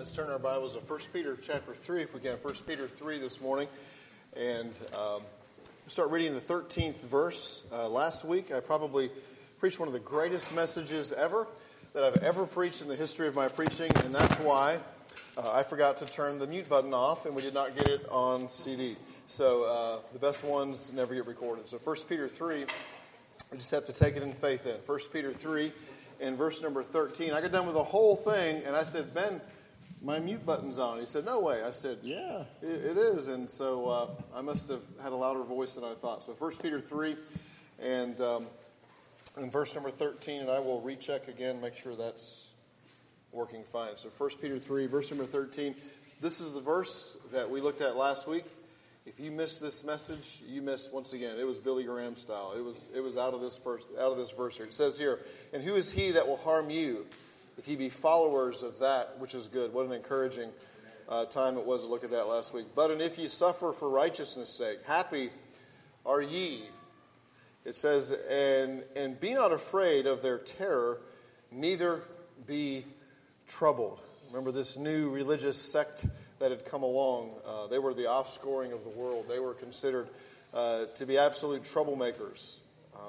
Let's turn our Bibles to 1 Peter chapter 3, if we can. 1 Peter 3 this morning. And start reading the 13th verse. Last week, I probably preached one of the greatest messages ever that I've ever preached in the history of my preaching. And that's why I forgot to turn the mute button off, and we did not get it on CD. So the best ones never get recorded. So 1 Peter 3, we just have to take it in faith in. 1 Peter 3. In verse number 13, I got done with the whole thing, and I said, Ben, my mute button's on. He said, no way. I said, yeah, it is. And so I must have had a louder voice than I thought. So 1 Peter 3, and in verse number 13, and I will recheck again, make sure that's working fine. So 1 Peter 3, verse number 13. This is the verse that we looked at last week. If you missed this message, you missed, once again, it was Billy Graham style. It was out of this verse here. It says here, and who is he that will harm you if ye be followers of that which is good? What an encouraging time it was to look at that last week. But and if ye suffer for righteousness' sake, happy are ye. It says, and be not afraid of their terror, neither be troubled. Remember this new religious sect that had come along. They were the offscoring of the world. They were considered to be absolute troublemakers.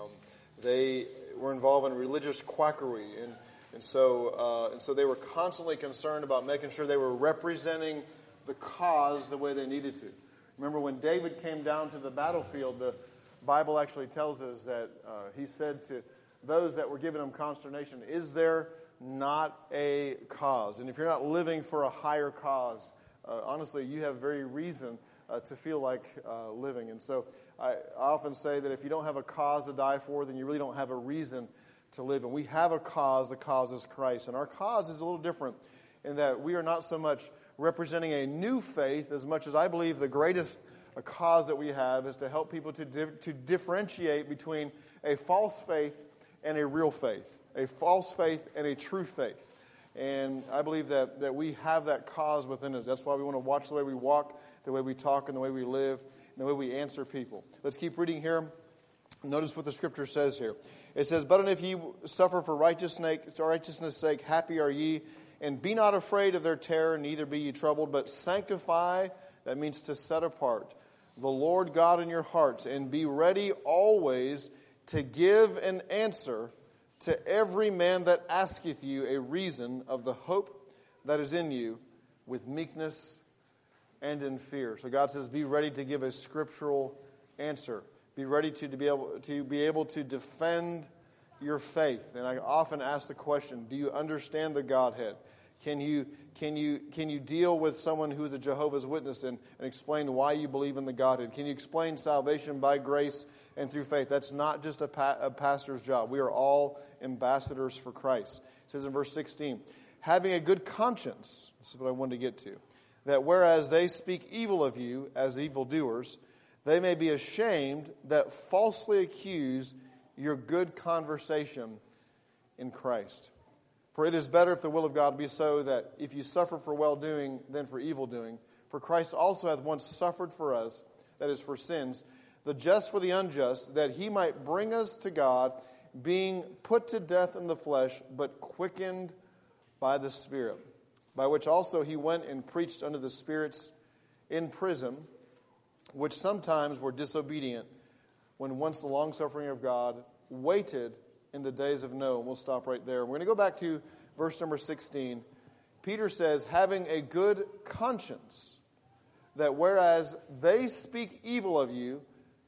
They were involved in religious quackery, and so they were constantly concerned about making sure they were representing the cause the way they needed to. Remember when David came down to the battlefield, the Bible actually tells us that he said to those that were giving him consternation, is there not a cause? And if you're not living for a higher cause, honestly, you have very reason to feel like living. And so I often say that if you don't have a cause to die for, then you really don't have a reason to live. And we have a cause. The cause is Christ. And our cause is a little different in that we are not so much representing a new faith as much as I believe the greatest cause that we have is to help people to differentiate between a false faith and a real faith, a false faith and a true faith. And I believe that we have that cause within us. That's why we want to watch the way we walk, the way we talk, and the way we live, and the way we answer people. Let's keep reading here. Notice what the Scripture says here. It says, but if ye suffer for righteousness' sake, happy are ye, and be not afraid of their terror, neither be ye troubled, but sanctify, that means to set apart, the Lord God in your hearts, and be ready always to give an answer to every man that asketh you a reason of the hope that is in you with meekness and in fear. So God says, be ready to give a scriptural answer. Be ready to be able to defend your faith. And I often ask the question, do you understand the Godhead? Can you deal with someone who is a Jehovah's Witness and explain why you believe in the Godhead? Can you explain salvation by grace and through faith? That's not just a pastor's job. We are all ambassadors for Christ. It says in verse 16, having a good conscience, this is what I wanted to get to, that whereas they speak evil of you as evildoers, they may be ashamed that falsely accuse your good conversation in Christ. For it is better if the will of God be so that if you suffer for well-doing than for evil-doing. For Christ also hath once suffered for us, that is for sins, the just for the unjust, that he might bring us to God, being put to death in the flesh, but quickened by the Spirit, by which also he went and preached unto the spirits in prison, which sometimes were disobedient, when once the longsuffering of God waited in the days of Noah. And we'll stop right there. We're going to go back to verse number 16. Peter says, having a good conscience, that whereas they speak evil of you,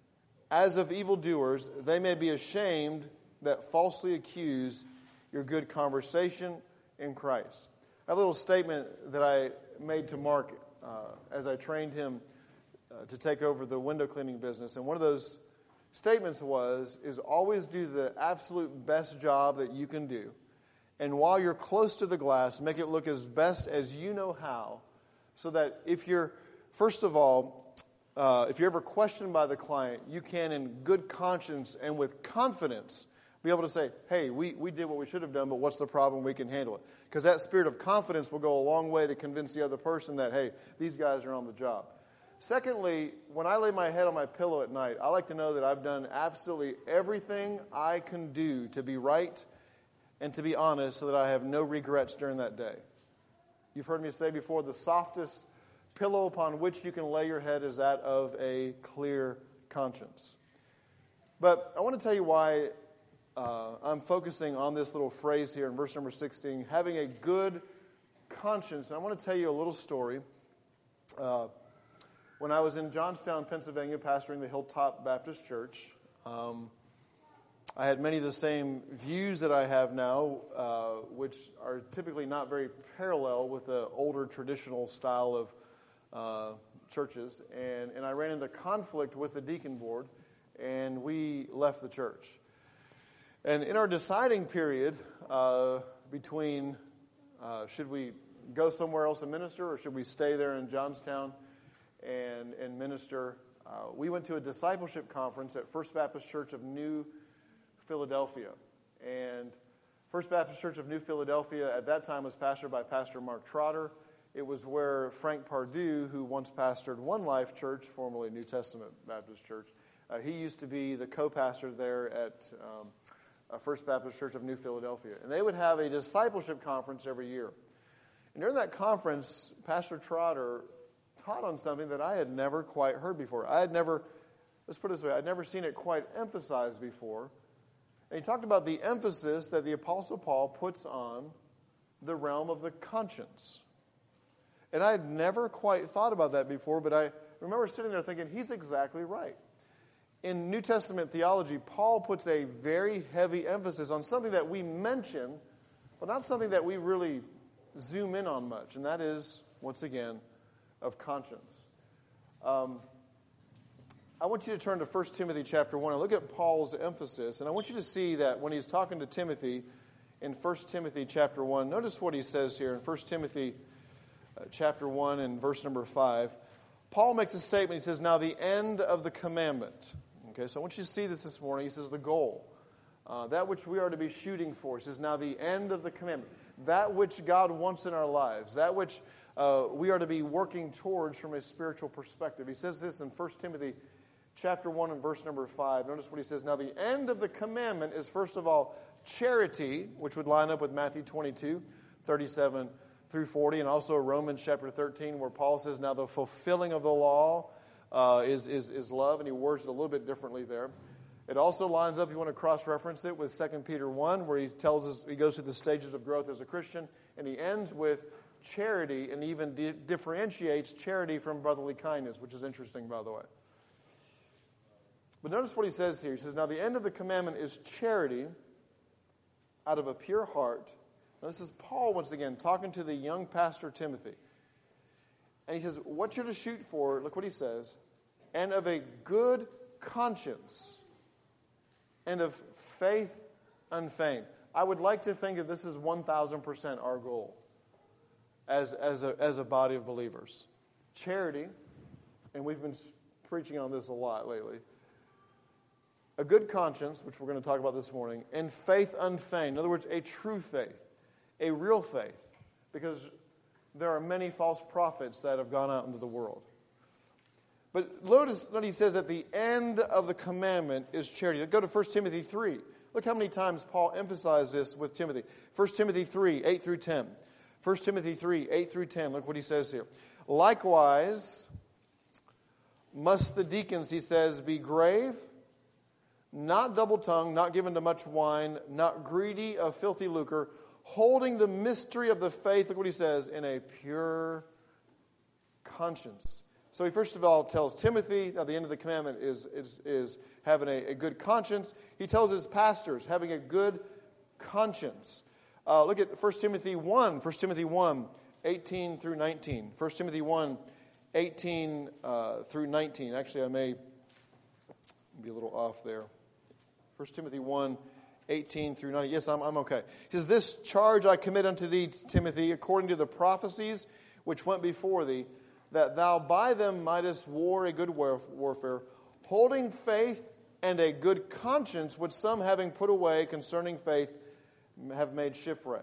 as of evildoers, they may be ashamed that falsely accuse your good conversation in Christ. I have a little statement that I made to Mark as I trained him to take over the window cleaning business. And one of those statements is always do the absolute best job that you can do. And while you're close to the glass, make it look as best as you know how, so that if you're, first of all, if you're ever questioned by the client, you can in good conscience and with confidence be able to say, hey, we did what we should have done, but what's the problem? We can handle it. Because that spirit of confidence will go a long way to convince the other person that, hey, these guys are on the job. Secondly, when I lay my head on my pillow at night, I like to know that I've done absolutely everything I can do to be right and to be honest so that I have no regrets during that day. You've heard me say before, the softest pillow upon which you can lay your head is that of a clear conscience. But I want to tell you why I'm focusing on this little phrase here in verse number 16, having a good conscience. And I want to tell you a little story. When I was in Johnstown, Pennsylvania, pastoring the Hilltop Baptist Church, I had many of the same views that I have now, which are typically not very parallel with the older traditional style of churches. And I ran into conflict with the deacon board, and we left the church. And in our deciding period between should we go somewhere else and minister, or should we stay there in Johnstown and minister, we went to a discipleship conference at First Baptist Church of New Philadelphia. And First Baptist Church of New Philadelphia at that time was pastored by Pastor Mark Trotter. It was where Frank Pardue, who once pastored One Life Church, formerly New Testament Baptist Church, he used to be the co-pastor there at First Baptist Church of New Philadelphia. And they would have a discipleship conference every year. And during that conference, Pastor Trotter taught on something that I had never quite heard before. Let's put it this way, I'd never seen it quite emphasized before. And he talked about the emphasis that the Apostle Paul puts on the realm of the conscience. And I had never quite thought about that before, but I remember sitting there thinking, he's exactly right. In New Testament theology, Paul puts a very heavy emphasis on something that we mention, but not something that we really zoom in on much, and that is, once again, of conscience. I want you to turn to 1 Timothy chapter 1 and look at Paul's emphasis, and I want you to see that when he's talking to Timothy in 1 Timothy chapter 1, notice what he says here in 1 Timothy chapter 1 and verse number 5. Paul makes a statement. He says, now the end of the commandment. Okay, so I want you to see this morning. He says the goal, that which we are to be shooting for. He says, now the end of the commandment, that which God wants in our lives, that which we are to be working towards from a spiritual perspective. He says this in 1 Timothy chapter 1 and verse number 5. Notice what he says. Now the end of the commandment is first of all charity, which would line up with Matthew 22, 37 through 40, and also Romans chapter 13, where Paul says, now the fulfilling of the law is love, and he words it a little bit differently there. It also lines up, if you want to cross-reference it, with 2 Peter 1, where he tells us, he goes through the stages of growth as a Christian, and he ends with charity, and even differentiates charity from brotherly kindness, which is interesting, by the way. But notice what he says here. He says, now the end of the commandment is charity out of a pure heart. Now this is Paul, once again, talking to the young pastor Timothy. And he says, what you're to shoot for, look what he says, and of a good conscience, and of faith unfeigned. I would like to think that this is 1,000% our goal as a body of believers. Charity, and we've been preaching on this a lot lately, a good conscience, which we're going to talk about this morning, and faith unfeigned. In other words, a true faith, a real faith, because there are many false prophets that have gone out into the world. But notice that he says at the end of the commandment is charity. Go to 1 Timothy 3. Look how many times Paul emphasized this with Timothy. 1 Timothy 3, 8 through 10. 1 Timothy 3, 8 through 10. Look what he says here. Likewise, must the deacons, he says, be grave, not double-tongued, not given to much wine, not greedy of filthy lucre, holding the mystery of the faith, look what he says, in a pure conscience. So he first of all tells Timothy, now the end of the commandment is having a good conscience. He tells his pastors, having a good conscience. Look at 1 Timothy 1, 18 through 19. 1 Timothy 1, 18 through 19. Actually, I may be a little off there. 1 Timothy 1, 18 through 19. Yes, I'm okay. He says, this charge I commit unto thee, Timothy, according to the prophecies which went before thee, that thou by them mightest war a good warfare, holding faith and a good conscience, which some having put away concerning faith have made shipwreck.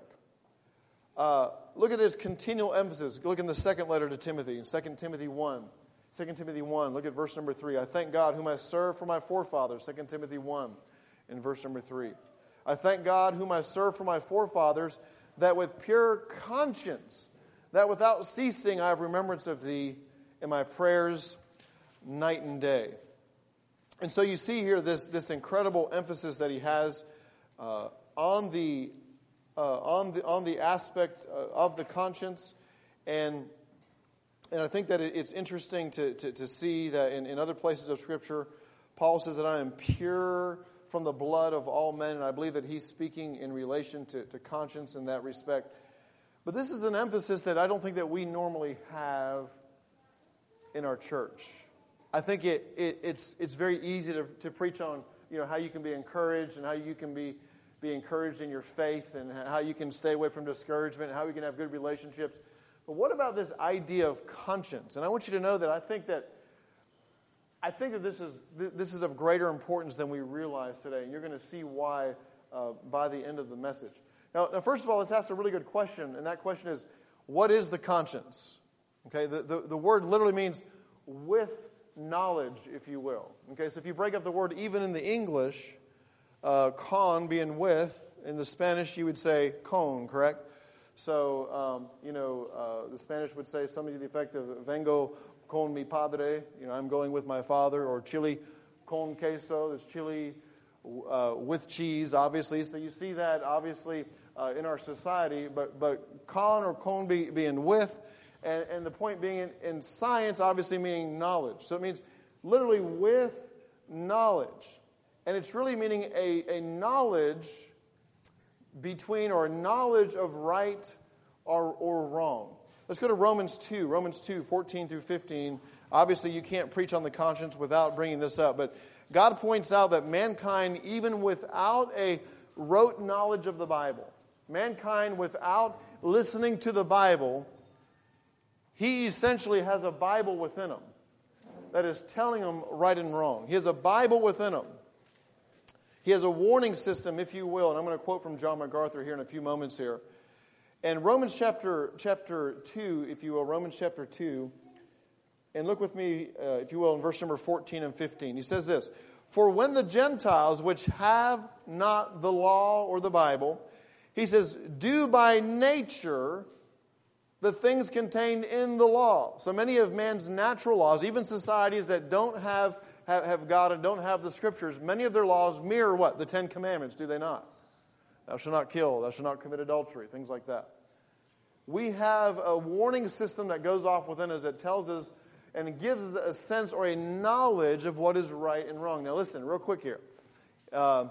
Look at his continual emphasis. Look in the second letter to Timothy, in 2 Timothy 1. 2 Timothy 1, look at verse number 3. I thank God whom I serve for my forefathers. 2 Timothy 1 in verse number 3. I thank God whom I serve for my forefathers, that with pure conscience that without ceasing I have remembrance of thee in my prayers night and day. And so you see here this incredible emphasis that he has on the aspect of the conscience, and I think that it's interesting to see that in other places of Scripture, Paul says that I am pure from the blood of all men, and I believe that he's speaking in relation to conscience in that respect. But this is an emphasis that I don't think that we normally have in our church. I think it's very easy to preach on, how you can be encouraged and how you can be encouraged in your faith and how you can stay away from discouragement and how we can have good relationships. But what about this idea of conscience? And I want you to know that I think that this is of greater importance than we realize today, and you're going to see why by the end of the message. Now, first of all, let's ask a really good question, and that question is, what is the conscience? Okay, the word literally means with knowledge, if you will. Okay, so if you break up the word even in the English, con being with, in the Spanish you would say con, correct? So, the Spanish would say something to the effect of vengo con mi padre, I'm going with my father, or chili con queso, that's chili with cheese, obviously. So you see that, obviously, in our society, but con or con being with, and the point being in science, obviously meaning knowledge. So it means literally with knowledge. And it's really meaning a knowledge between, or a knowledge of right or wrong. Let's go to Romans 2, 14 through 15. Obviously, you can't preach on the conscience without bringing this up, but God points out that mankind, even without a rote knowledge of the Bible, mankind without listening to the Bible, he essentially has a Bible within him that is telling him right and wrong. He has a Bible within him. He has a warning system, if you will, and I'm going to quote from John MacArthur here in a few moments here. And Romans chapter 2, if you will, Romans chapter 2, and look with me, if you will, in verse number 14 and 15. He says this, "For when the Gentiles, which have not the law or the Bible," he says, "do by nature the things contained in the law." So many of man's natural laws, even societies that don't have God and don't have the Scriptures, many of their laws mirror what? The Ten Commandments, do they not? Thou shalt not kill, thou shalt not commit adultery, things like that. We have a warning system that goes off within us that tells us and gives us a sense or a knowledge of what is right and wrong. Now listen, real quick here. I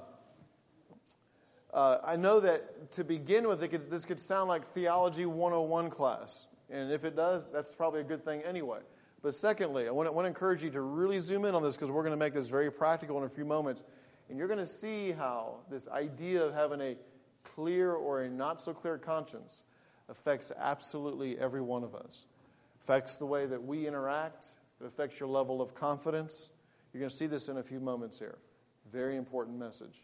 know that to begin with, this could sound like Theology 101 class. And if it does, that's probably a good thing anyway. But secondly, I want to encourage you to really zoom in on this because we're going to make this very practical in a few moments. And you're going to see how this idea of having a clear or a not-so-clear conscience affects absolutely every one of us. Affects the way that we interact. It affects your level of confidence. You're going to see this in a few moments here. Very important message.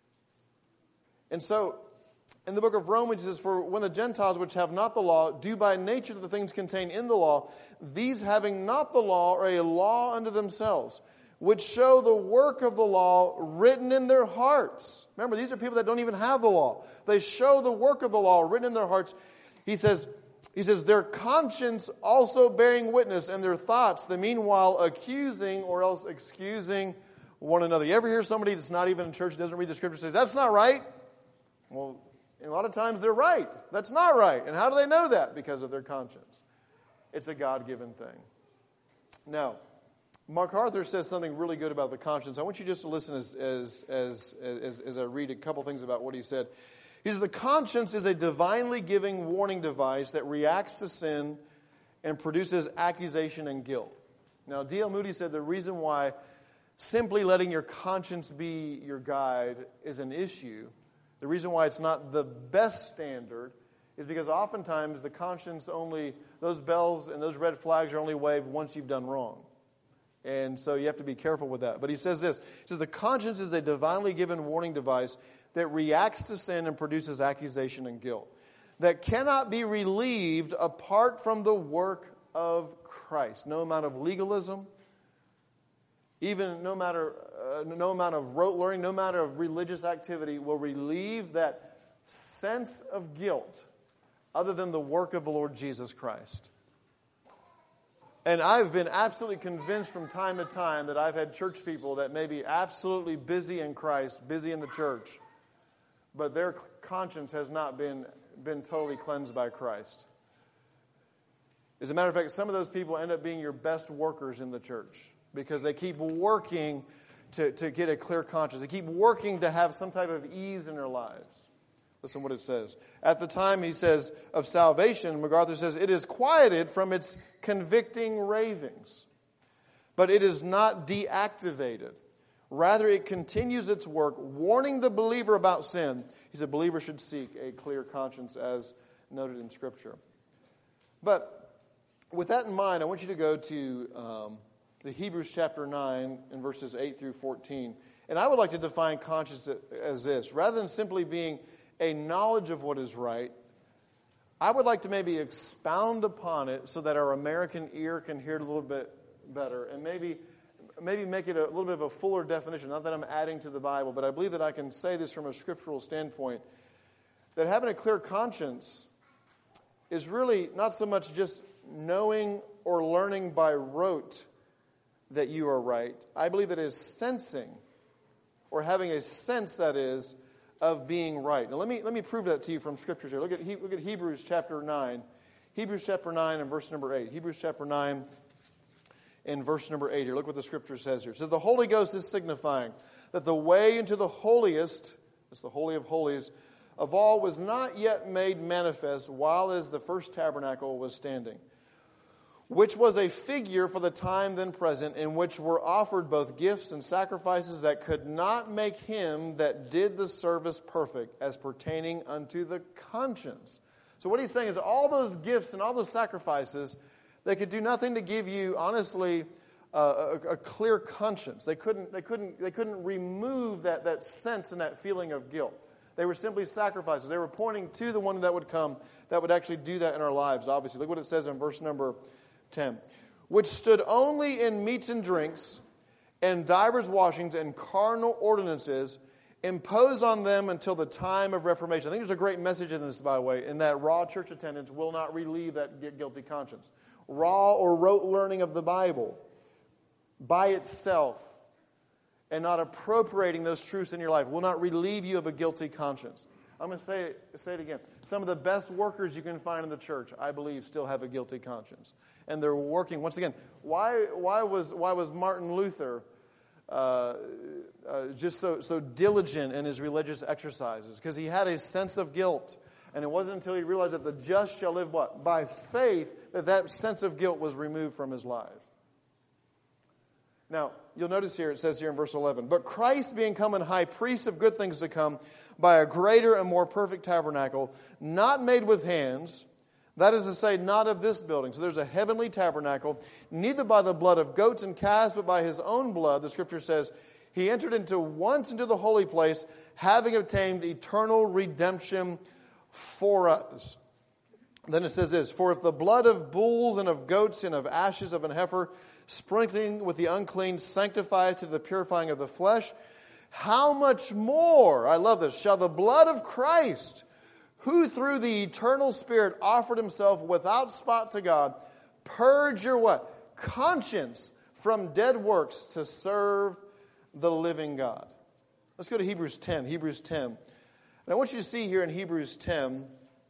And so, in the book of Romans, it says, "For when the Gentiles which have not the law do by nature the things contained in the law, these having not the law are a law unto themselves, which show the work of the law written in their hearts." Remember, these are people that don't even have the law. They show the work of the law written in their hearts. He says, their conscience also bearing witness, and their thoughts, the meanwhile accusing or else excusing one another. You ever hear somebody that's not even in church, doesn't read the Scripture, says, "That's not right"? Well, a lot of times they're right. That's not right. And how do they know that? Because of their conscience. It's a God-given thing. Now, MacArthur says something really good about the conscience. I want you just to listen as I read a couple things about what he said. He says, "The conscience is a divinely giving warning device that reacts to sin and produces accusation and guilt." Now, D.L. Moody said the reason why simply letting your conscience be your guide is an issue, the reason why it's not the best standard, is because oftentimes the conscience only, those bells and those red flags are only waved once you've done wrong. And so you have to be careful with that. But he says this, he says, "The conscience is a divinely given warning device that reacts to sin and produces accusation and guilt, that cannot be relieved apart from the work of Christ." No amount of legalism, even no amount of rote learning, no amount of religious activity will relieve that sense of guilt other than the work of the Lord Jesus Christ. And I've been absolutely convinced from time to time that I've had church people that may be absolutely busy in Christ, busy in the church, but their conscience has not been totally cleansed by Christ. As a matter of fact, some of those people end up being your best workers in the church because they keep working to get a clear conscience. They keep working to have some type of ease in their lives. Listen to what it says. At the time, he says, of salvation, MacArthur says, it is quieted from its convicting ravings, but it is not deactivated. Rather, it continues its work, warning the believer about sin. He said, believers should seek a clear conscience as noted in Scripture. But with that in mind, I want you to go to the Hebrews chapter 9 and verses 8 through 14. And I would like to define conscience as this. Rather than simply being a knowledge of what is right, I would like to maybe expound upon it so that our American ear can hear it a little bit better, and maybe make it a little bit of a fuller definition. Not that I'm adding to the Bible, but I believe that I can say this from a scriptural standpoint, that having a clear conscience is really not so much just knowing or learning by rote that you are right. I believe it is sensing, or having a sense, that is, of being right. Now let me prove that to you from Scriptures here. Look at Hebrews chapter 9. Hebrews chapter 9 and verse number 8. Hebrews chapter 9 and verse number 8 here. Look what the Scripture says here. It says, the Holy Ghost is signifying that the way into the holiest, it's the Holy of Holies, of all was not yet made manifest while as the first tabernacle was standing, which was a figure for the time then present, in which were offered both gifts and sacrifices that could not make him that did the service perfect, as pertaining unto the conscience. So what he's saying is all those gifts and all those sacrifices, they could do nothing to give you, honestly, a clear conscience. They couldn't remove that sense and that feeling of guilt. They were simply sacrifices. They were pointing to the one that would come, that would actually do that in our lives, obviously. Look what it says in verse number 10. Which stood only in meats and drinks, and divers washings, and carnal ordinances, imposed on them until the time of Reformation. I think there's a great message in this, by the way, in that raw church attendance will not relieve that guilty conscience. Raw or rote learning of the Bible by itself and not appropriating those truths in your life will not relieve you of a guilty conscience. I'm going to say it again. Some of the best workers you can find in the church, I believe, still have a guilty conscience. And they're working, once again, why was Martin Luther just so diligent in his religious exercises? Because he had a sense of guilt. And it wasn't until he realized that the just shall live what? By faith, that sense of guilt was removed from his life. Now, you'll notice here, it says here in verse 11, but Christ being come an high priest of good things to come, by a greater and more perfect tabernacle, not made with hands, that is to say, not of this building. So there's a heavenly tabernacle, neither by the blood of goats and calves, but by his own blood, the Scripture says, he entered once into the holy place, having obtained eternal redemption for us. Then it says this, for if the blood of bulls and of goats and of ashes of an heifer, sprinkling with the unclean, sanctifieth to the purifying of the flesh, how much more, I love this, shall the blood of Christ, who through the eternal Spirit offered himself without spot to God, purge your what? Conscience from dead works to serve the living God. Let's go to Hebrews 10. Hebrews 10. And I want you to see here in Hebrews 10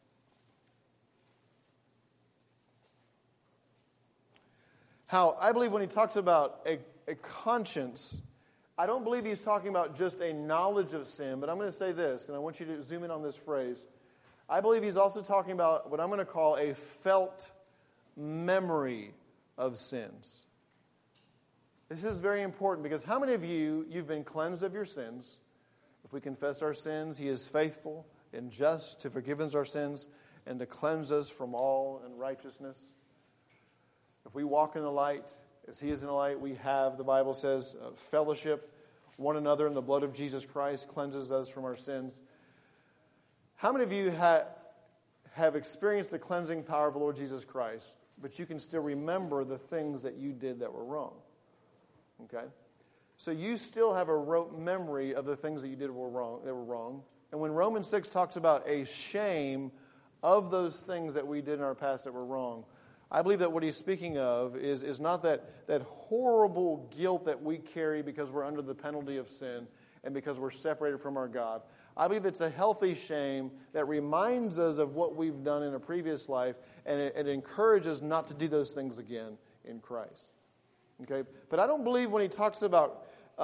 how I believe when he talks about a conscience, I don't believe he's talking about just a knowledge of sin, but I'm going to say this, and I want you to zoom in on this phrase. I believe he's also talking about what I'm going to call a felt memory of sins. This is very important because how many of you've been cleansed of your sins? If we confess our sins, he is faithful and just to forgive us our sins and to cleanse us from all unrighteousness. If we walk in the light, as he is in the light, we have, the Bible says, fellowship one another in the blood of Jesus Christ cleanses us from our sins. How many of you have experienced the cleansing power of the Lord Jesus Christ, but you can still remember the things that you did that were wrong? Okay? So you still have a rote memory of the things that you did that were wrong. And when Romans 6 talks about a shame of those things that we did in our past that were wrong. I believe that what he's speaking of is not that horrible guilt that we carry because we're under the penalty of sin and because we're separated from our God. I believe it's a healthy shame that reminds us of what we've done in a previous life, and it encourages not to do those things again in Christ. Okay, but I don't believe when he talks about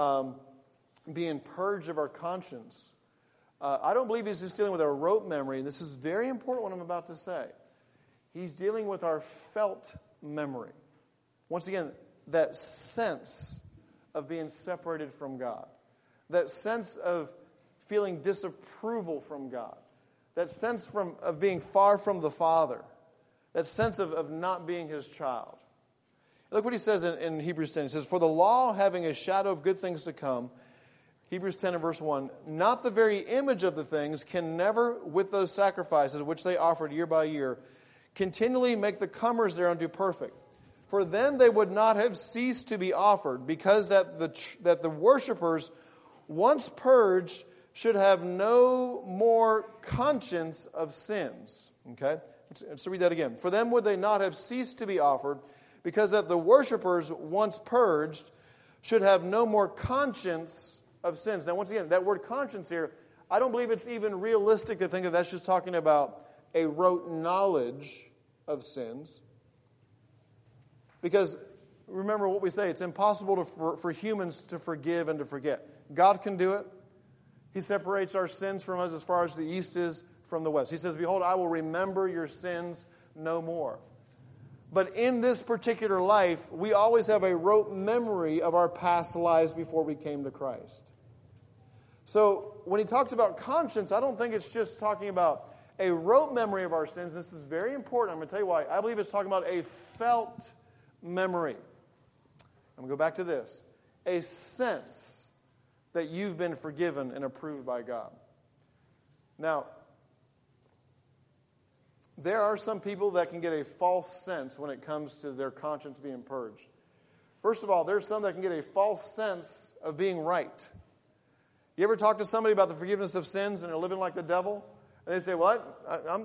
being purged of our conscience, I don't believe he's just dealing with our rote memory. And this is very important what I'm about to say. He's dealing with our felt memory. Once again, that sense of being separated from God. That sense of feeling disapproval from God. That sense of being far from the Father. That sense of not being His child. Look what he says in Hebrews 10. He says, "For the law, having a shadow of good things to come," Hebrews 10 and verse 1, "not the very image of the things can never, with those sacrifices which they offered year by year, continually make the comers thereunto perfect. For then they would not have ceased to be offered, because that the worshipers, once purged, should have no more conscience of sins." Okay? Let's read that again. "For then would they not have ceased to be offered, because that the worshipers, once purged, should have no more conscience of sins." Now, once again, that word conscience here, I don't believe it's even realistic to think that that's just talking about a rote knowledge of sins. Because, remember what we say, it's impossible for humans to forgive and to forget. God can do it. He separates our sins from us as far as the east is from the west. He says, "Behold, I will remember your sins no more." But in this particular life, we always have a rote memory of our past lives before we came to Christ. So when he talks about conscience, I don't think it's just talking about a rote memory of our sins. This is very important. I'm going to tell you why. I believe it's talking about a felt memory. I'm going to go back to this. A sense that you've been forgiven and approved by God. Now, there are some people that can get a false sense when it comes to their conscience being purged. First of all, there's some that can get a false sense of being right. You ever talk to somebody about the forgiveness of sins and they're living like the devil? And they say, "Well,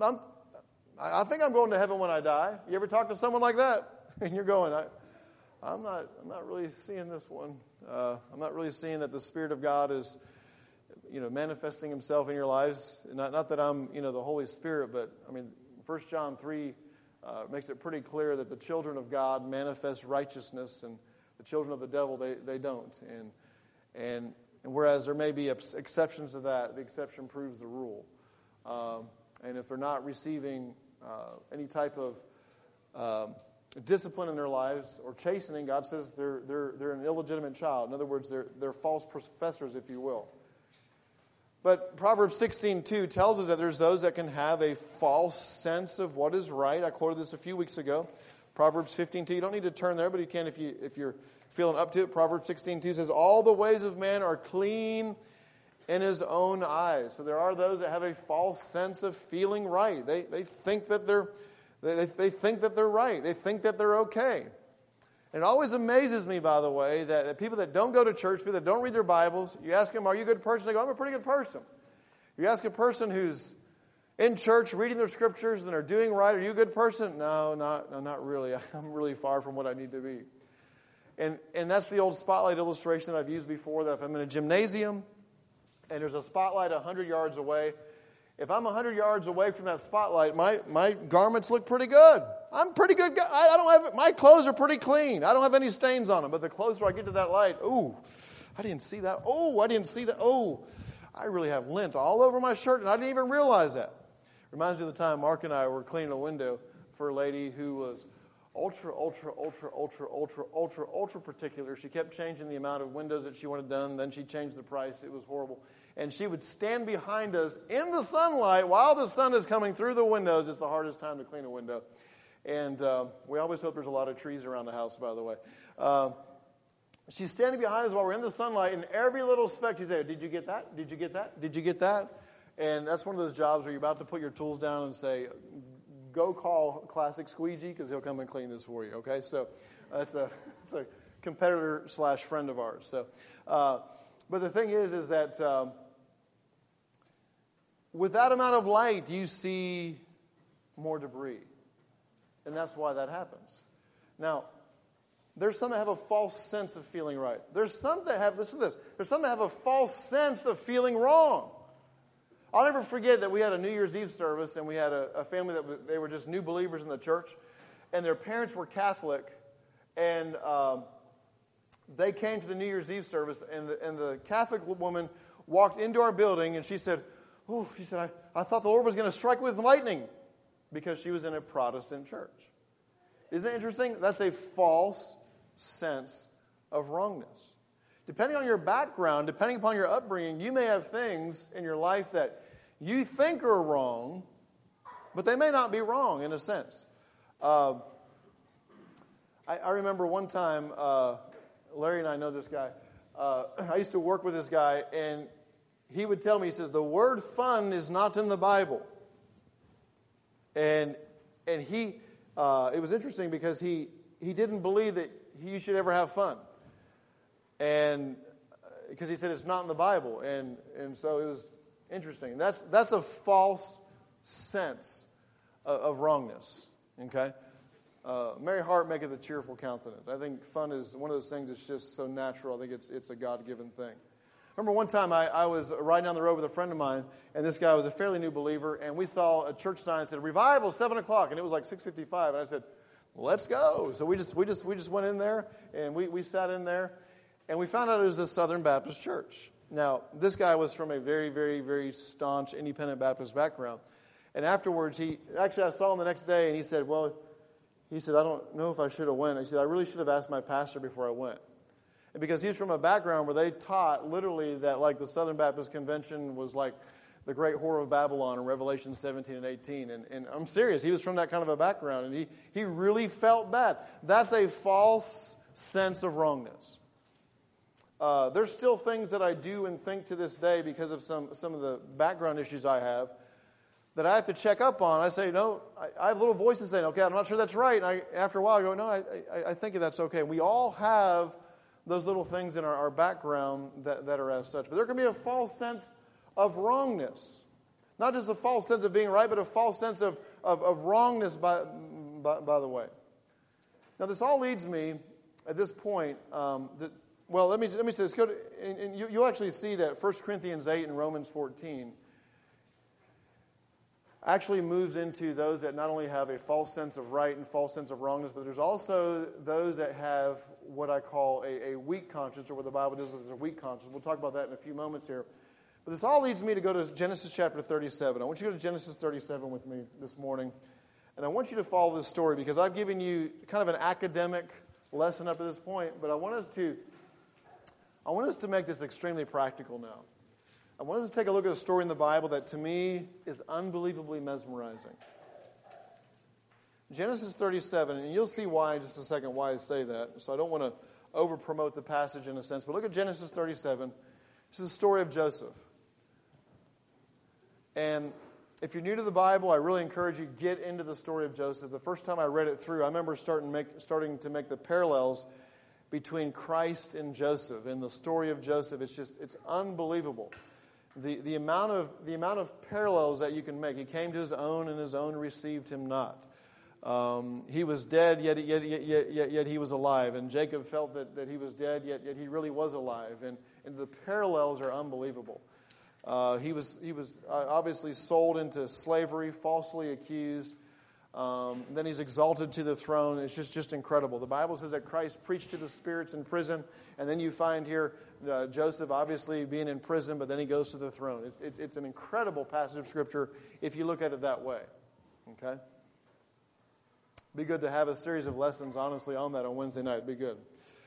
I think I'm going to heaven when I die." You ever talk to someone like that? And you're going, I'm not really seeing this one. I'm not really seeing that the Spirit of God is, manifesting Himself in your lives. Not that I'm, the Holy Spirit, but 1 John 3 makes it pretty clear that the children of God manifest righteousness, and the children of the devil, they don't. And whereas there may be exceptions to that, the exception proves the rule. And if they're not receiving any type of discipline in their lives or chastening, God says they're an illegitimate child. In other words, they're false professors, if you will. But Proverbs 16:2 tells us that there's those that can have a false sense of what is right. I quoted this a few weeks ago. Proverbs 15:2. You don't need to turn there, but you can if you're feeling up to it. Proverbs 16:2 says, "All the ways of man are clean in his own eyes." So there are those that have a false sense of feeling right. They think that they think that they're right. They think that they're okay. And it always amazes me, by the way, that people that don't go to church, people that don't read their Bibles, you ask them, "Are you a good person?" They go, "I'm a pretty good person." You ask a person who's in church, reading their scriptures, and are doing right, "Are you a good person?" No, not really. I'm really far from what I need to be. And that's the old spotlight illustration that I've used before, that if I'm in a gymnasium and there's a spotlight 100 yards away, if I'm 100 yards away from that spotlight, my garments look pretty good. I'm pretty good. I don't have, my clothes are pretty clean. I don't have any stains on them. But the closer I get to that light, ooh, I didn't see that. Oh, I didn't see that. Oh, I really have lint all over my shirt, and I didn't even realize that. Reminds me of the time Mark and I were cleaning a window for a lady who was ultra particular. She kept changing the amount of windows that she wanted done. Then she changed the price. It was horrible. And she would stand behind us in the sunlight while the sun is coming through the windows. It's the hardest time to clean a window. And we always hope there's a lot of trees around the house, by the way. She's standing behind us while we're in the sunlight, and every little speck she's there, "Did you get that? Did you get that? Did you get that?" And that's one of those jobs where you're about to put your tools down and say, "Go call Classic Squeegee, because he'll come and clean this for you." Okay, so it's a competitor / friend of ours. So, but the thing is that with that amount of light, you see more debris. And that's why that happens. Now, there's some that have a false sense of feeling right. There's some that have, listen to this, there's some that have a false sense of feeling wrong. I'll never forget that we had a New Year's Eve service, and we had a family that they were just new believers in the church, and their parents were Catholic, and they came to the New Year's Eve service, and the Catholic woman walked into our building, and she said, I thought the Lord was going to strike with lightning, because she was in a Protestant church. Isn't it interesting? That's a false sense of wrongness. Depending on your background, depending upon your upbringing, you may have things in your life that you think are wrong, but they may not be wrong in a sense. I remember one time, Larry and I know this guy. I used to work with this guy, and he would tell me, he says, the word fun is not in the Bible. And he, it was interesting because he didn't believe that you should ever have fun. And because he said it's not in the Bible. And so it was interesting. That's a false sense of wrongness. Okay? Merry heart maketh a cheerful countenance. I think fun is one of those things that's just so natural. I think it's a God-given thing. Remember one time I was riding down the road with a friend of mine, and this guy was a fairly new believer, and we saw a church sign that said, Revival, 7 o'clock, and it was like 6:55, and I said, let's go. So we just went in there, and we sat in there, and we found out it was a Southern Baptist church. Now, this guy was from a very, very, very staunch independent Baptist background. And afterwards, I saw him the next day, and he said, I don't know if I should have went. He said, I really should have asked my pastor before I went. And because he's from a background where they taught literally that like the Southern Baptist Convention was like the great whore of Babylon in Revelation 17 and 18. And I'm serious. He was from that kind of a background, and he really felt bad. That's a false sense of wrongness. There's still things that I do and think to this day because of some of the background issues I have that I have to check up on. I say, no, I have little voices saying, okay, I'm not sure that's right. And after a while I go, no, I think that's okay. We all have those little things in our background that are as such. But there can be a false sense of wrongness. Not just a false sense of being right, but a false sense of wrongness by the way. Now this all leads me at this point, let me say this. Go to, and you'll actually see that 1 Corinthians 8 and Romans 14 actually moves into those that not only have a false sense of right and false sense of wrongness, but there's also those that have what I call a weak conscience, or what the Bible does with a weak conscience. We'll talk about that in a few moments here. But this all leads me to go to Genesis chapter 37. I want you to go to Genesis 37 with me this morning. And I want you to follow this story because I've given you kind of an academic lesson up to this point, but I want us to make this extremely practical now. I want us to take a look at a story in the Bible that to me is unbelievably mesmerizing. Genesis 37, and you'll see why in just a second why I say that. So I don't want to over-promote the passage in a sense, but look at Genesis 37. This is the story of Joseph. And if you're new to the Bible, I really encourage you to get into the story of Joseph. The first time I read it through, I remember starting to make the parallels between Christ and Joseph. In the story of Joseph, it's unbelievable. The amount of parallels that you can make. He came to his own, and his own received him not. He was dead, yet he was alive. And Jacob felt that he was dead, yet he really was alive. And the parallels are unbelievable. He was obviously sold into slavery, falsely accused. Then he's exalted to the throne. It's just incredible. The Bible says that Christ preached to the spirits in prison, and then you find here Joseph obviously being in prison, but then he goes to the throne. It's an incredible passage of Scripture if you look at it that way. Okay? Be good to have a series of lessons, honestly, on that on Wednesday night. Be good.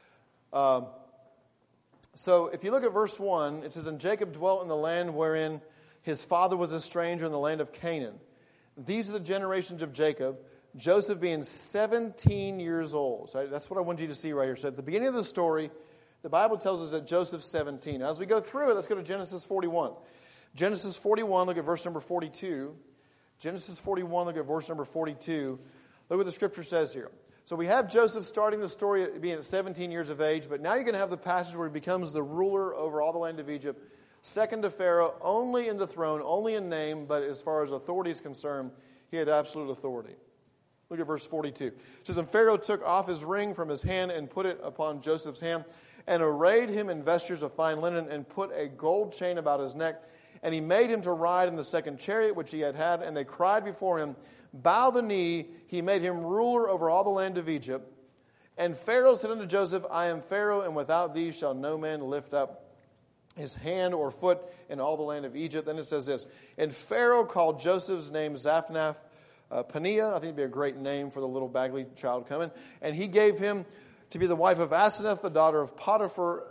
So if you look at verse 1, it says, And Jacob dwelt in the land wherein his father was a stranger, in the land of Canaan. These are the generations of Jacob, Joseph being 17 years old. So that's what I want you to see right here. So at the beginning of the story, the Bible tells us that Joseph's 17. Now, as we go through it, let's go to Genesis 41. Genesis 41, look at verse number 42. Genesis 41, look at verse number 42. Look what the Scripture says here. So we have Joseph starting the story being at 17 years of age, but now you're going to have the passage where he becomes the ruler over all the land of Egypt, second to Pharaoh, only in the throne, only in name, but as far as authority is concerned, He had absolute authority. Look at verse 42. It says, and Pharaoh took off his ring from his hand and put it upon Joseph's hand, and arrayed him in vestures of fine linen, and put a gold chain about his neck. And he made him to ride in the second chariot which he had had, and they cried before him, bow the knee. He made him ruler over all the land of Egypt. And Pharaoh said unto Joseph, I am Pharaoh, and without thee shall no man lift up his hand or foot in all the land of Egypt. Then it says this, and Pharaoh called Joseph's name Zaphnath Paneah. I think it'd be a great name for the little Bagley child coming. And he gave him to be the wife of Asenath, the daughter of Potiphar,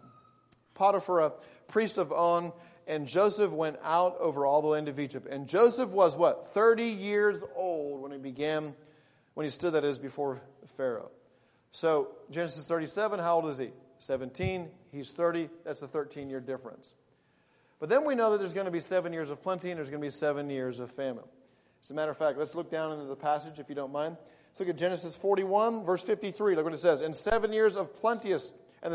priest of On. And Joseph went out over all the land of Egypt. And Joseph was what? 30 years old when he stood, that is, before Pharaoh. So Genesis 37, how old is he? 17. He's 30. That's a 13-year difference. But then we know that there's going to be 7 years of plenty and there's going to be 7 years of famine. As a matter of fact, let's look down into the passage if you don't mind. Let's look at Genesis 41, verse 53. Look what it says. And 7 years of plenteousness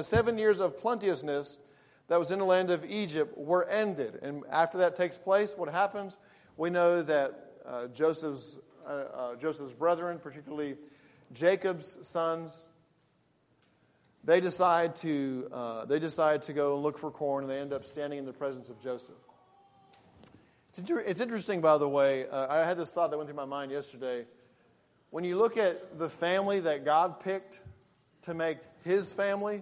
that was in the land of Egypt were ended. And after that takes place, what happens? We know that Joseph's brethren, particularly Jacob's sons, they decide to go and look for corn, and they end up standing in the presence of Joseph. It's interesting, by the way. I had this thought that went through my mind yesterday. When you look at the family that God picked to make His family,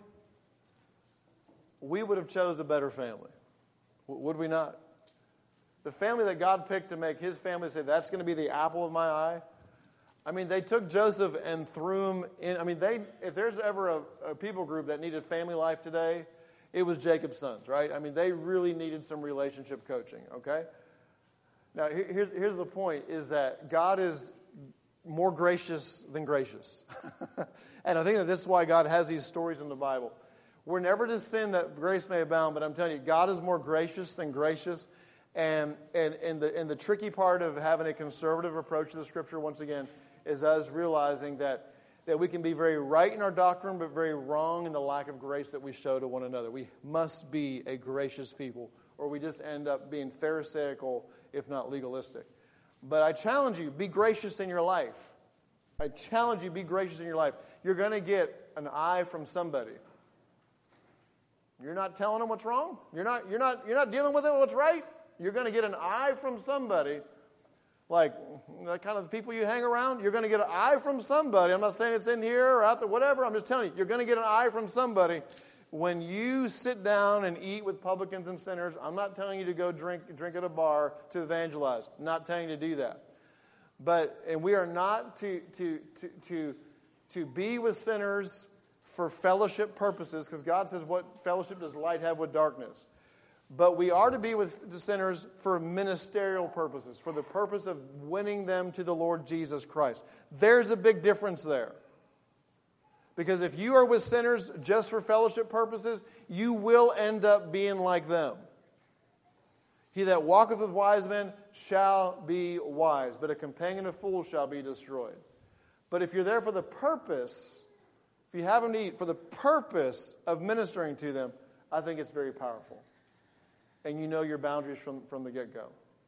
we would have chose a better family. Would we not? The family that God picked to make His family, say, that's going to be the apple of my eye. I mean, they took Joseph and threw him in. I mean, if there's ever a people group that needed family life today, it was Jacob's sons, right? I mean, they really needed some relationship coaching, okay? Now, here's the point, is that God is more gracious than gracious. And I think that this is why God has these stories in the Bible. We're never to sin that grace may abound, but I'm telling you, God is more gracious than gracious. And the tricky part of having a conservative approach to the Scripture, once again, is us realizing that we can be very right in our doctrine, but very wrong in the lack of grace that we show to one another. We must be a gracious people, or we just end up being pharisaical, if not legalistic. But I challenge you, be gracious in your life. I challenge you, be gracious in your life. You're going to get an eye from somebody. You're not telling them what's wrong. You're not dealing with it what's right. You're going to get an eye from somebody, like the kind of the people you hang around. You're going to get an eye from somebody. I'm not saying it's in here or out there, whatever. I'm just telling you, you're going to get an eye from somebody when you sit down and eat with publicans and sinners. I'm not telling you to go drink at a bar to evangelize. I'm not telling you to do that. And we are not to be with sinners for fellowship purposes, because God says, what fellowship does light have with darkness? But we are to be with the sinners for ministerial purposes, for the purpose of winning them to the Lord Jesus Christ. There's a big difference there. Because if you are with sinners just for fellowship purposes, you will end up being like them. He that walketh with wise men shall be wise, but a companion of fools shall be destroyed. But if you're there for the purpose, if you have them to eat for the purpose of ministering to them, I think it's very powerful. And you know your boundaries from the get-go.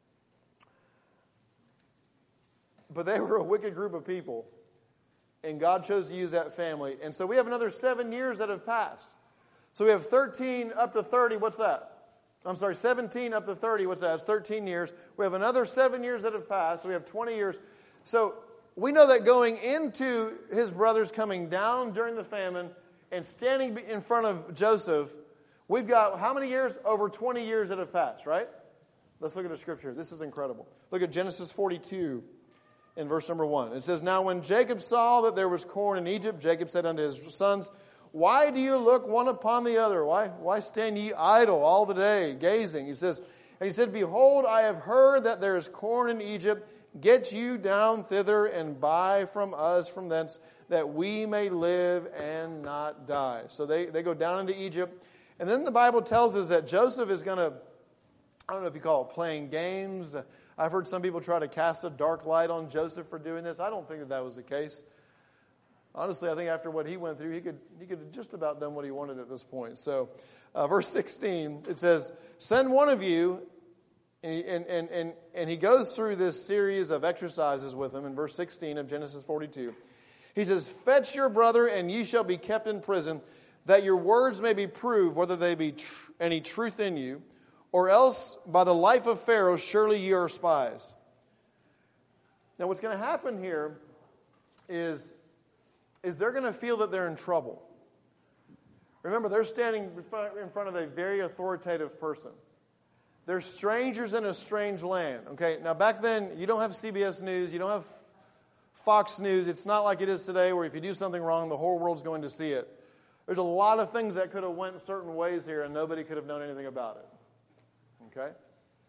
But they were a wicked group of people, and God chose to use that family. And so we have another 7 years that have passed. So we have 13 up to 30, what's that? 17 up to 30, what's that? It's 13 years. We have another 7 years that have passed, so we have 20 years. So we know that going into his brothers coming down during the famine and standing in front of Joseph, we've got how many years? Over 20 years that have passed, right? Let's look at the scripture. This is incredible. Look at Genesis 42 in verse number 1. It says, now when Jacob saw that there was corn in Egypt, Jacob said unto his sons, why do you look one upon the other? Why stand ye idle all the day, gazing? He said, behold, I have heard that there is corn in Egypt. Get you down thither and buy from us from thence, that we may live and not die. So they go down into Egypt. And then the Bible tells us that Joseph is going to, I don't know if you call it playing games. I've heard some people try to cast a dark light on Joseph for doing this. I don't think that was the case. Honestly, I think after what he went through, he could have just about done what he wanted at this point. So verse 16, it says, send one of you And he goes through this series of exercises with them in verse 16 of Genesis 42. He says, "Fetch your brother, and ye shall be kept in prison, that your words may be proved, whether they be any truth in you, or else by the life of Pharaoh surely ye are spies." Now what's going to happen here is they're going to feel that they're in trouble. Remember, they're standing in front of a very authoritative person. They're strangers in a strange land. Okay, now back then, you don't have CBS News, you don't have Fox News. It's not like it is today where if you do something wrong, the whole world's going to see it. There's a lot of things that could have went certain ways here and nobody could have known anything about it. Okay?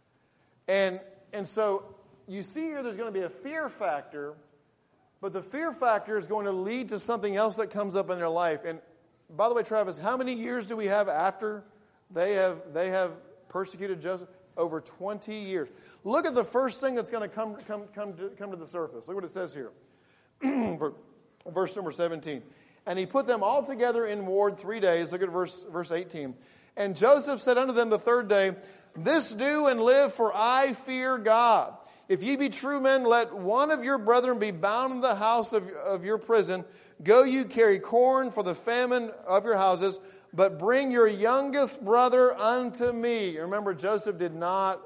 And so you see here there's going to be a fear factor, but the fear factor is going to lead to something else that comes up in their life. And by the way, Travis, how many years do we have after they have persecuted Joseph? Over 20 years. Look at the first thing that's going to come to the surface. Look what it says here. Verse number 17. "And he put them all together in ward 3 days." Look at verse 18. "And Joseph said unto them the third day, This do and live, for I fear God. If ye be true men, let one of your brethren be bound in the house of your prison. Go you carry corn for the famine of your houses, but bring your youngest brother unto me." Remember, Jacob did not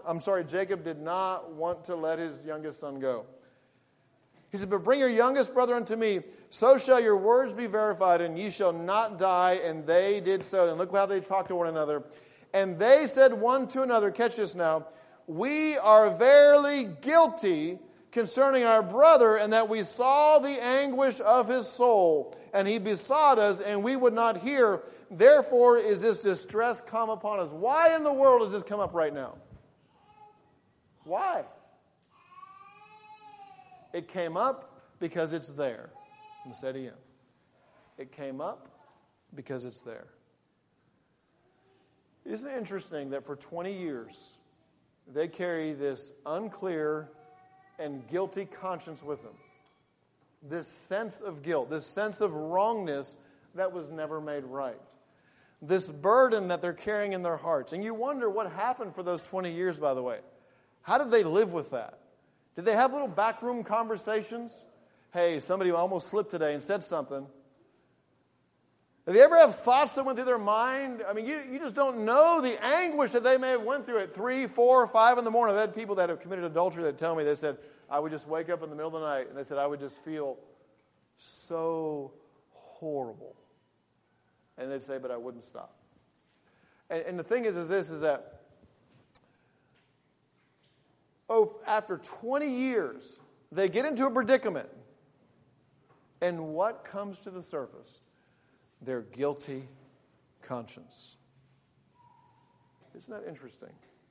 want to let his youngest son go. He said, "But bring your youngest brother unto me, so shall your words be verified, and ye shall not die." And they did so. And look how they talked to one another. "And they said one to another," catch this now, "We are verily guilty concerning our brother, and that we saw the anguish of his soul, and he besought us, and we would not hear. Therefore is this distress come upon us." Why in the world does this come up right now? Why? It came up because it's there. I'm said again. It came up because it's there. Isn't it interesting that for 20 years they carry this unclear and guilty conscience with them? This sense of guilt, this sense of wrongness that was never made right. This burden that they're carrying in their hearts. And you wonder what happened for those 20 years, by the way. How did they live with that? Did they have little backroom conversations? Hey, somebody almost slipped today and said something. Have they ever have thoughts that went through their mind? I mean, you just don't know the anguish that they may have went through at 3, 4, 5 in the morning. I've had people that have committed adultery that tell me, they said, I would just wake up in the middle of the night, and they said, I would just feel so horrible. And they'd say, but I wouldn't stop. And the thing is that after 20 years, they get into a predicament. And what comes to the surface? Their guilty conscience. Isn't that interesting?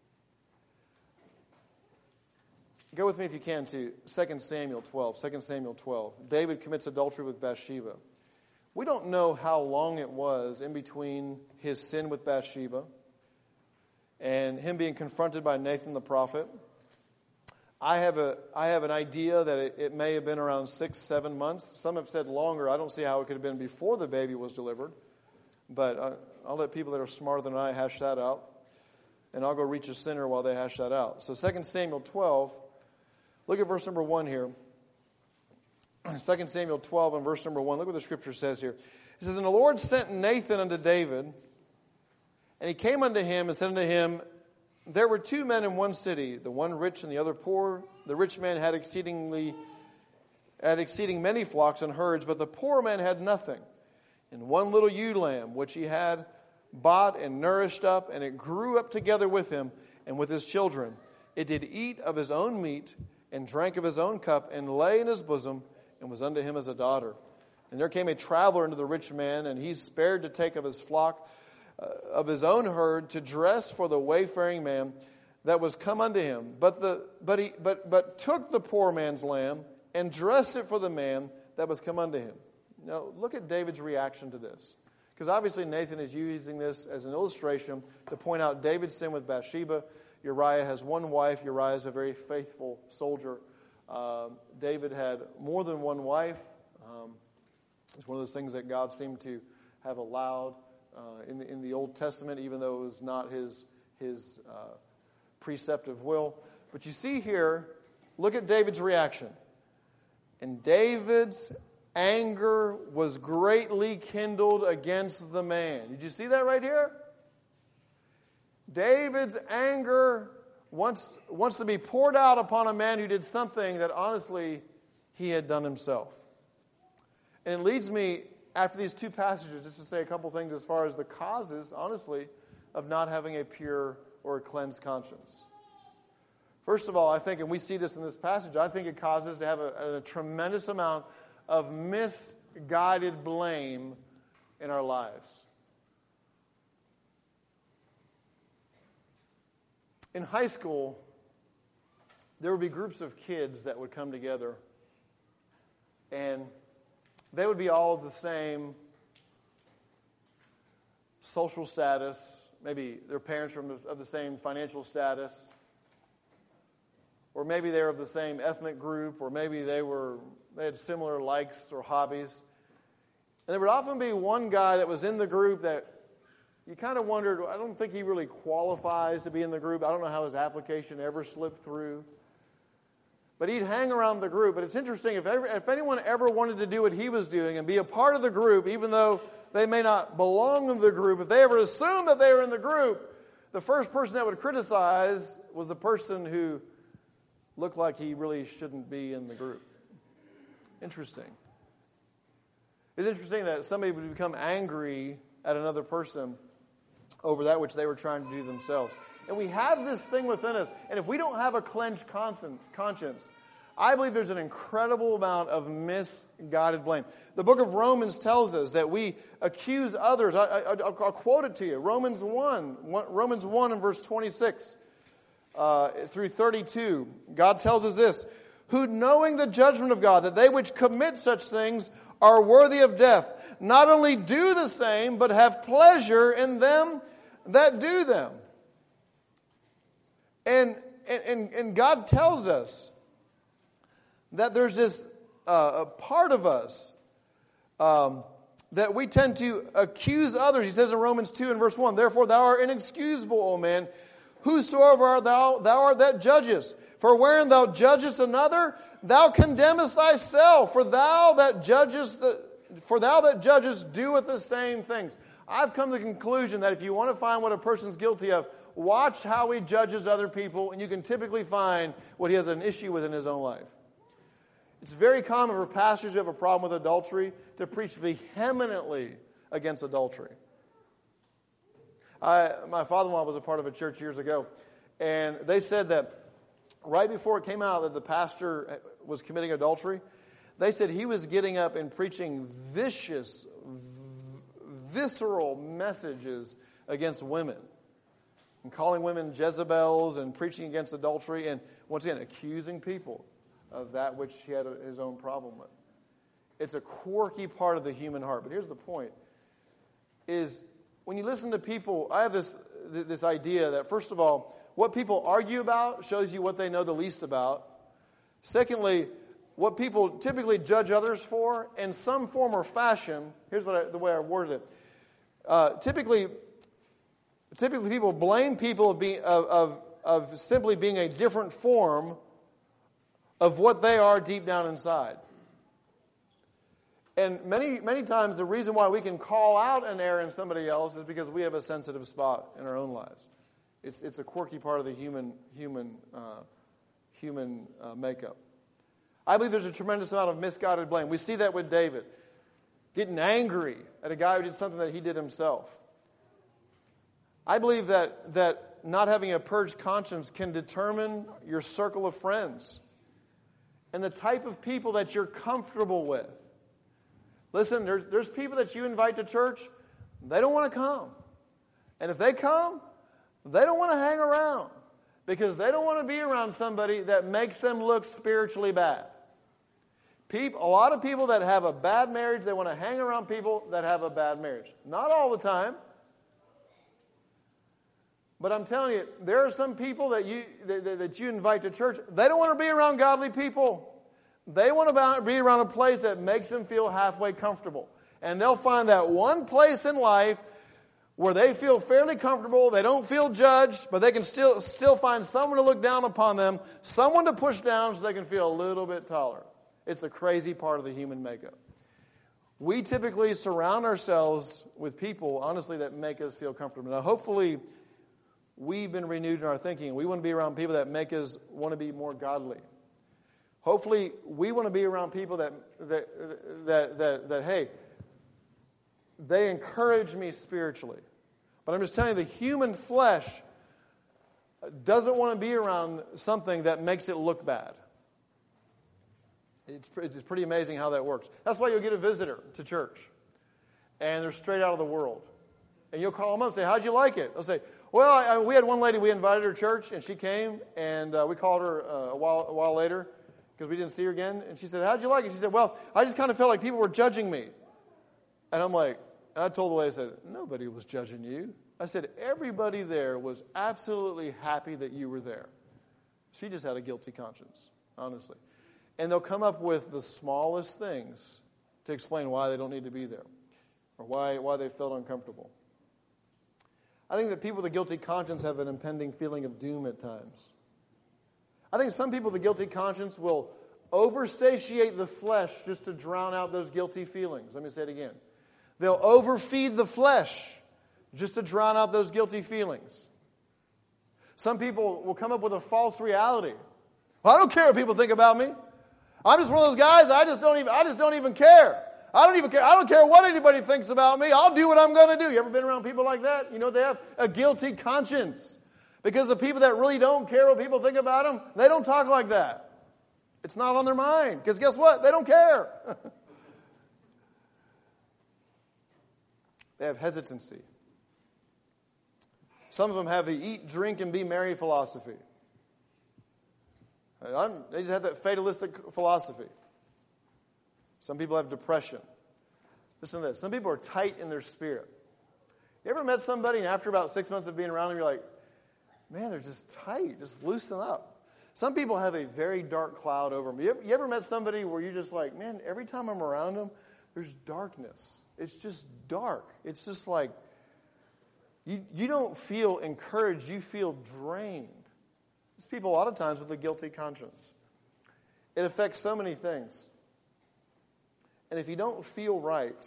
Go with me if you can to 2 Samuel 12. 2 Samuel 12. David commits adultery with Bathsheba. We don't know how long it was in between his sin with Bathsheba and him being confronted by Nathan the prophet. I have an idea that it may have been around 6-7 months. Some have said longer. I don't see how it could have been before the baby was delivered. But I'll let people that are smarter than I hash that out. And I'll go reach a sinner while they hash that out. So 2 Samuel 12, look at verse number 1 here. 2 Samuel 12 and verse number 1. Look what the scripture says here. It says, And the Lord sent Nathan unto David, and he came unto him and said unto him, There were 2 men in one city, the one rich and the other poor. The rich man had exceeding many flocks and herds, but the poor man had nothing. And one little ewe lamb, which he had bought and nourished up, and it grew up together with him and with his children. It did eat of his own meat, and drank of his own cup, and lay in his bosom, and was unto him as a daughter. And there came a traveler unto the rich man, and he spared to take of his flock of his own herd to dress for the wayfaring man that was come unto him. But took the poor man's lamb and dressed it for the man that was come unto him. Now look at David's reaction to this. Because obviously Nathan is using this as an illustration to point out David's sin with Bathsheba. Uriah has one wife. Uriah is a very faithful soldier. David had more than one wife. It's one of those things that God seemed to have allowed in the Old Testament, even though it was not his precept of will. But you see here, look at David's reaction. And David's anger was greatly kindled against the man. Did you see that right here? David's anger wants to be poured out upon a man who did something that honestly he had done himself. And it leads me, after these two passages, just to say a couple things as far as the causes, honestly, of not having a pure or a cleansed conscience. First of all, I think, and we see this in this passage, I think it causes to have a tremendous amount of misguided blame in our lives. In high school, there would be groups of kids that would come together, and they would be all of the same social status. Maybe their parents were of the same financial status, or maybe they were of the same ethnic group, or maybe they had similar likes or hobbies. And there would often be one guy that was in the group that you kind of wondered, I don't think he really qualifies to be in the group. I don't know how his application ever slipped through. But he'd hang around the group. But it's interesting, if anyone ever wanted to do what he was doing and be a part of the group, even though they may not belong in the group, if they ever assumed that they were in the group, the first person that would criticize was the person who looked like he really shouldn't be in the group. Interesting. It's interesting that somebody would become angry at another person over that which they were trying to do themselves. And we have this thing within us. And if we don't have a cleansed conscience, I believe there's an incredible amount of misguided blame. The book of Romans tells us that we accuse others. I'll quote it to you. Romans 1 and verse 26 through 32. God tells us this: who, knowing the judgment of God, that they which commit such things are worthy of death, not only do the same, but have pleasure in them that do them. And God tells us that there's this a part of us that we tend to accuse others. He says in Romans 2 and verse 1, therefore thou art inexcusable, O man, whosoever art thou art that judgest. For wherein thou judgest another, thou condemnest thyself. For thou that judgest doeth the same things. I've come to the conclusion that if you want to find what a person's guilty of, watch how he judges other people, and you can typically find what he has an issue with in his own life. It's very common for pastors who have a problem with adultery to preach vehemently against adultery. My father-in-law was a part of a church years ago, and they said that right before it came out that the pastor was committing adultery, they said he was getting up and preaching vicious, visceral messages against women and calling women Jezebels and preaching against adultery and, once again, accusing people of that which he had his own problem with. It's a quirky part of the human heart. But here's the point, is when you listen to people, I have this idea that, first of all, what people argue about shows you what they know the least about. Secondly, what people typically judge others for, in some form or fashion, here's the way I worded it. Typically people blame people of simply being a different form of what they are deep down inside. And many times the reason why we can call out an error in somebody else is because we have a sensitive spot in our own lives. It's a quirky part of the human makeup. I believe there's a tremendous amount of misguided blame. We see that with David, getting angry at a guy who did something that he did himself. I believe that not having a purged conscience can determine your circle of friends and the type of people that you're comfortable with. Listen, there's people that you invite to church, they don't want to come. And if they come, they don't want to hang around because they don't want to be around somebody that makes them look spiritually bad. A lot of people that have a bad marriage, they want to hang around people that have a bad marriage. Not all the time. But I'm telling you, there are some people that you invite to church, they don't want to be around godly people. They want to be around a place that makes them feel halfway comfortable. And they'll find that one place in life where they feel fairly comfortable, they don't feel judged, but they can still find someone to look down upon them, someone to push down so they can feel a little bit taller. It's a crazy part of the human makeup. We typically surround ourselves with people, honestly, that make us feel comfortable. Now, hopefully, we've been renewed in our thinking. We want to be around people that make us want to be more godly. Hopefully, we want to be around people that hey, they encourage me spiritually. But I'm just telling you, the human flesh doesn't want to be around something that makes it look bad. It's pretty amazing how that works. That's why you'll get a visitor to church, and they're straight out of the world. And you'll call them up and say, how'd you like it? They'll say, well, we had one lady, we invited her to church, and she came, and we called her a while later because we didn't see her again. And she said, how'd you like it? She said, well, I just kind of felt like people were judging me. And I'm like, and I told the lady, I said, nobody was judging you. I said, everybody there was absolutely happy that you were there. She just had a guilty conscience, honestly. And they'll come up with the smallest things to explain why they don't need to be there or why they felt uncomfortable. I think that people with a guilty conscience have an impending feeling of doom at times. I think some people with a guilty conscience will oversatiate the flesh just to drown out those guilty feelings. Let me say it again. They'll overfeed the flesh just to drown out those guilty feelings. Some people will come up with a false reality. Well, I don't care what people think about me. I'm just one of those guys. I just don't even care. I don't care what anybody thinks about me. I'll do what I'm going to do. You ever been around people like that? You know, they have a guilty conscience. Because the people that really don't care what people think about them, they don't talk like that. It's not on their mind. Because guess what? They don't care. They have hesitancy. Some of them have the eat, drink, and be merry philosophy. They just have that fatalistic philosophy. Some people have depression. Listen to this. Some people are tight in their spirit. You ever met somebody and after about 6 months of being around them, you're like, man, they're just tight. Just loosen up. Some people have a very dark cloud over them. You ever met somebody where you're just like, man, every time I'm around them, there's darkness. It's just dark. It's just like, you don't feel encouraged. You feel drained. There's people a lot of times with a guilty conscience. It affects so many things. And if you don't feel right,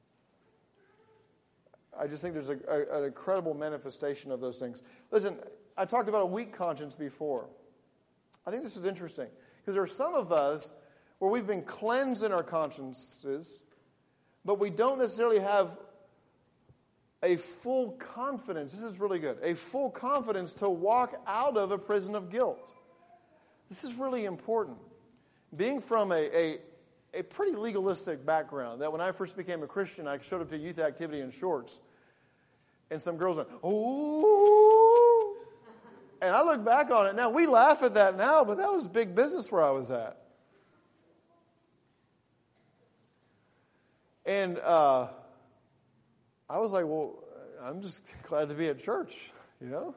I just think there's an incredible manifestation of those things. Listen, I talked about a weak conscience before. I think this is interesting. Because there are some of us where we've been cleansed in our consciences, but we don't necessarily have a full confidence. This is really good. A full confidence to walk out of a prison of guilt. This is really important. Being from a pretty legalistic background, that when I first became a Christian, I showed up to youth activity in shorts, and some girls went, "Ooh!" And I look back on it now. We laugh at that now, but that was big business where I was at. And I was like, well, I'm just glad to be at church, you know?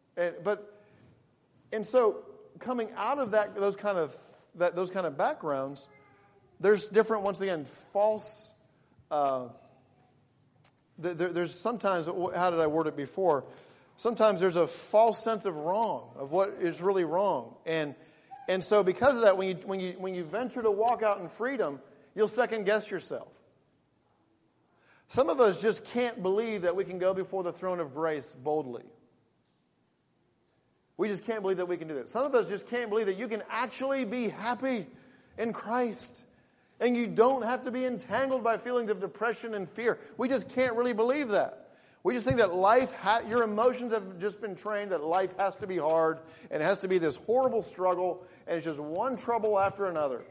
And so coming out of those kind of backgrounds, there's different, once again, false, there's sometimes, how did I word it before? Sometimes there's a false sense of wrong, of what is really wrong. And so because of that, when you venture to walk out in freedom, you'll second guess yourself. Some of us just can't believe that we can go before the throne of grace boldly. We just can't believe that we can do that. Some of us just can't believe that you can actually be happy in Christ. And you don't have to be entangled by feelings of depression and fear. We just can't really believe that. We just think that your emotions have just been trained that life has to be hard and it has to be this horrible struggle and it's just one trouble after another.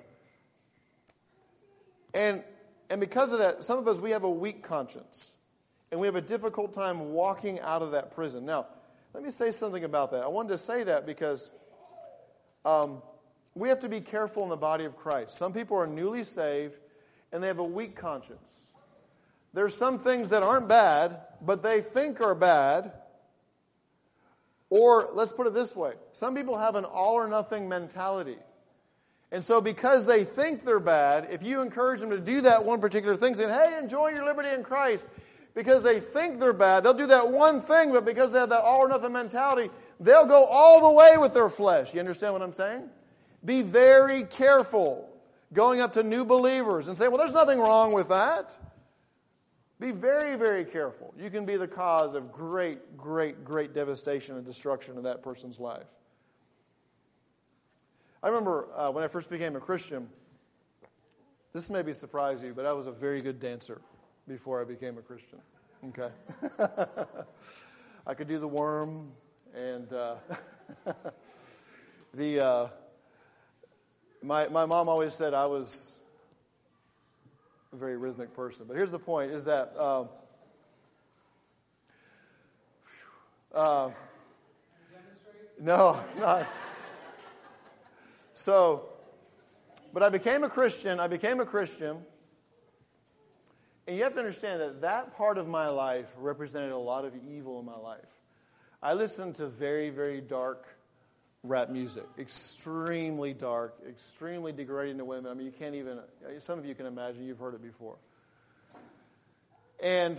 And because of that, some of us, we have a weak conscience. And we have a difficult time walking out of that prison. Now, let me say something about that. I wanted to say that because we have to be careful in the body of Christ. Some people are newly saved and they have a weak conscience. There's some things that aren't bad, but they think are bad. Or, let's put it this way. Some people have an all or nothing mentality. And so because they think they're bad, if you encourage them to do that one particular thing, saying, hey, enjoy your liberty in Christ, because they think they're bad. They'll do that one thing, but because they have that all or nothing mentality, they'll go all the way with their flesh. You understand what I'm saying? Be very careful going up to new believers and saying, well, there's nothing wrong with that. Be very, very careful. You can be the cause of great, great, great devastation and destruction in that person's life. I remember when I first became a Christian, this may surprise you, but I was a very good dancer before I became a Christian. Okay? I could do the worm, and my mom always said I was a very rhythmic person. But here's the point, is that no, not. So, but I became a Christian, and you have to understand that that part of my life represented a lot of evil in my life. I listened to very, very dark rap music, extremely dark, extremely degrading to women. I mean, you can't even, some of you can imagine, you've heard it before. And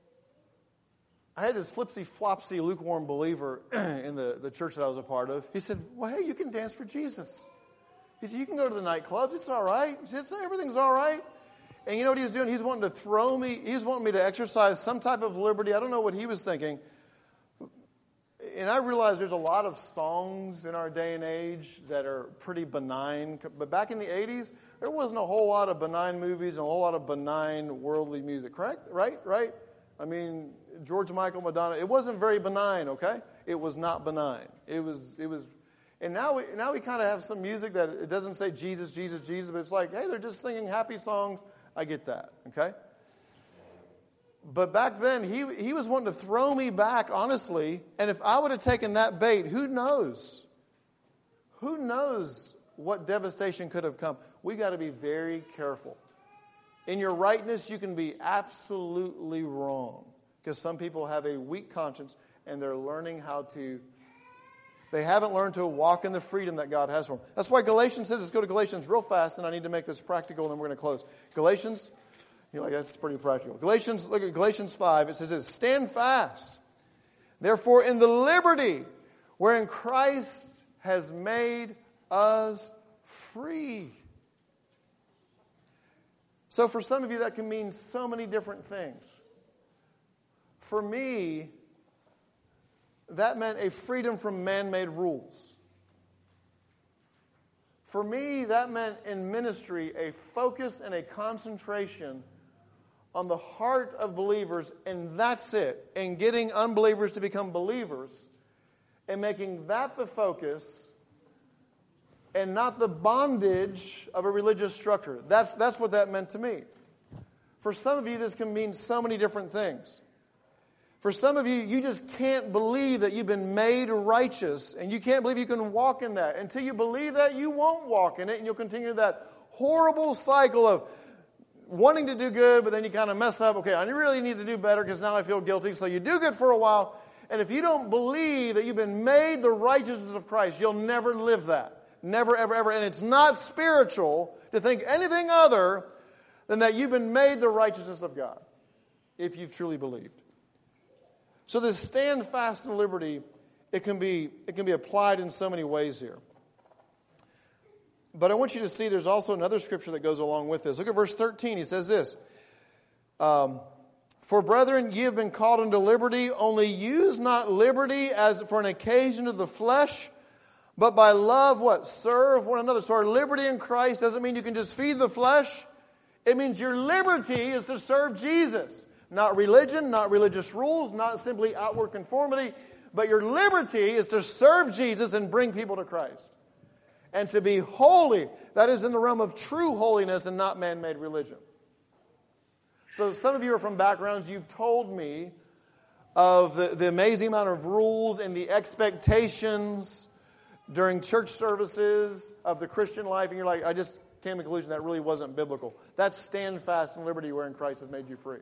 I had this flipsy-flopsy lukewarm believer in the church that I was a part of. He said, well, hey, you can dance for Jesus. He said, you can go to the nightclubs, it's all right. He said, everything's all right. And you know what he was doing? He's wanting to throw me, he was wanting me to exercise some type of liberty. I don't know what he was thinking. And I realize there's a lot of songs in our day and age that are pretty benign. But back in the 80s, there wasn't a whole lot of benign movies and a whole lot of benign worldly music, correct? Right? I mean, George Michael, Madonna, it wasn't very benign, okay? It was not benign. It was. And now we kind of have some music that it doesn't say Jesus, Jesus, Jesus, but it's like, hey, they're just singing happy songs. I get that, okay? But back then, he was wanting to throw me back, honestly. And if I would have taken that bait, who knows? Who knows what devastation could have come? We got to be very careful. In your rightness, you can be absolutely wrong. Because some people have a weak conscience, and they're learning they haven't learned to walk in the freedom that God has for them. That's why Galatians says, let's go to Galatians real fast, and I need to make this practical, and then we're going to close. Galatians, that's pretty practical. Look at Galatians 5. It says this, stand fast, therefore, in the liberty wherein Christ has made us free. So for some of you, that can mean so many different things. For me, that meant a freedom from man-made rules. For me, that meant in ministry a focus and a concentration on the heart of believers, and that's it. And getting unbelievers to become believers and making that the focus and not the bondage of a religious structure. That's what that meant to me. For some of you, this can mean so many different things. For some of you, you just can't believe that you've been made righteous, and you can't believe you can walk in that. Until you believe that, you won't walk in it, and you'll continue that horrible cycle of wanting to do good, but then you kind of mess up. Okay, I really need to do better because now I feel guilty. So you do good for a while, and if you don't believe that you've been made the righteousness of Christ, you'll never live that. Never, ever, ever. And it's not spiritual to think anything other than that you've been made the righteousness of God, if you've truly believed. So this stand fast in liberty, it can be applied in so many ways here. But I want you to see there's also another scripture that goes along with this. Look at verse 13. He says this, for brethren, ye have been called into liberty, only use not liberty as for an occasion of the flesh, but by love, what? Serve one another. So our liberty in Christ doesn't mean you can just feed the flesh. It means your liberty is to serve Jesus. Not religion, not religious rules, not simply outward conformity, but your liberty is to serve Jesus and bring people to Christ. And to be holy, that is in the realm of true holiness and not man-made religion. So some of you are from backgrounds, you've told me of the amazing amount of rules and the expectations during church services of the Christian life, and you're like, I just came to the conclusion that really wasn't biblical. That's stand fast in liberty wherein Christ has made you free.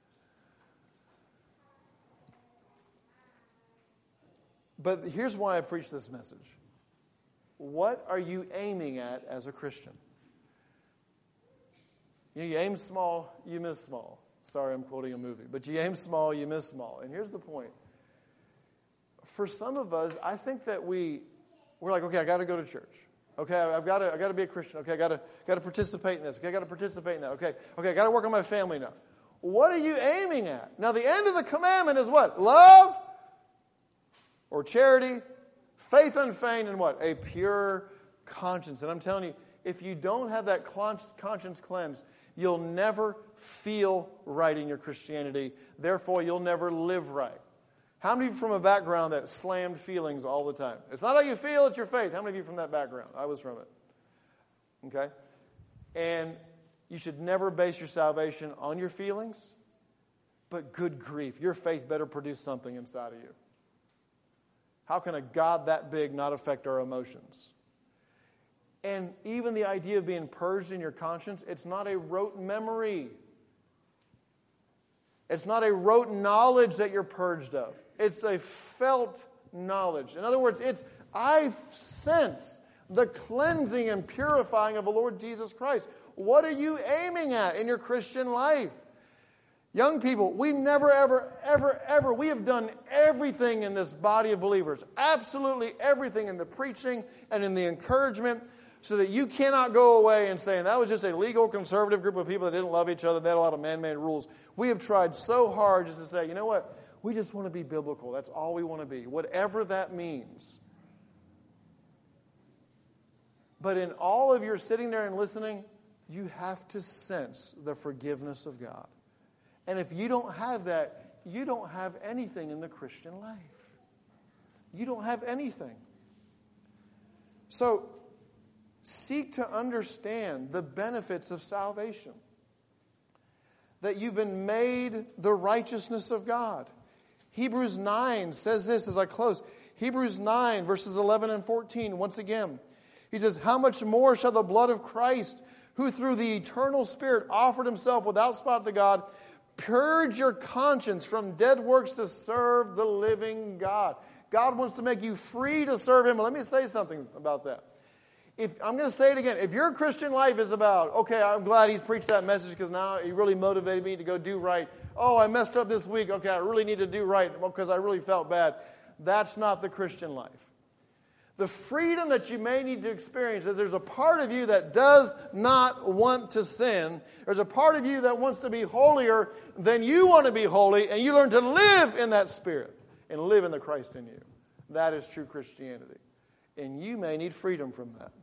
But here's why I preach this message. What are you aiming at as a Christian? You aim small, you miss small. Sorry, I'm quoting a movie. But you aim small, you miss small. And here's the point. For some of us, I think that we're like, okay, I got to go to church. Okay, I got to be a Christian. Okay, I got to participate in this. Okay, I got to participate in that. Okay, I got to work on my family now. What are you aiming at? Now, the end of the commandment is what? Love or charity, faith unfeigned, and what? A pure conscience. And I'm telling you, if you don't have that conscience cleansed, you'll never feel right in your Christianity. Therefore, you'll never live right. How many of you from a background that slammed feelings all the time? It's not how you feel, it's your faith. How many of you from that background? I was from it. Okay? And you should never base your salvation on your feelings, but good grief, your faith better produce something inside of you. How can a God that big not affect our emotions? And even the idea of being purged in your conscience, it's not a rote memory. It's not a rote knowledge that you're purged of. It's a felt knowledge. In other words, I sense the cleansing and purifying of the Lord Jesus Christ. What are you aiming at in your Christian life? Young people, we never, ever, we have done everything in this body of believers. Absolutely everything in the preaching and in the encouragement so that you cannot go away and say, that was just a legal conservative group of people that didn't love each other. They had a lot of man-made rules. We have tried so hard just to say, you know what? We just want to be biblical. That's all we want to be, whatever that means. But in all of your sitting there and listening, you have to sense the forgiveness of God. And if you don't have that, you don't have anything in the Christian life. You don't have anything. So, seek to understand the benefits of salvation. That you've been made the righteousness of God. Hebrews 9 says this as I close. Hebrews 9 verses 11 and 14, once again. He says, how much more shall the blood of Christ, who through the eternal Spirit offered himself without spot to God, purge your conscience from dead works to serve the living God. God wants to make you free to serve Him. Let me say something about that. I'm going to say it again. If your Christian life is about, okay, I'm glad he's preached that message because now he really motivated me to go do right. Oh, I messed up this week. Okay, I really need to do right because I really felt bad. That's not the Christian life. The freedom that you may need to experience is there's a part of you that does not want to sin. There's a part of you that wants to be holier than you want to be holy, and you learn to live in that spirit and live in the Christ in you. That is true Christianity. And you may need freedom from that.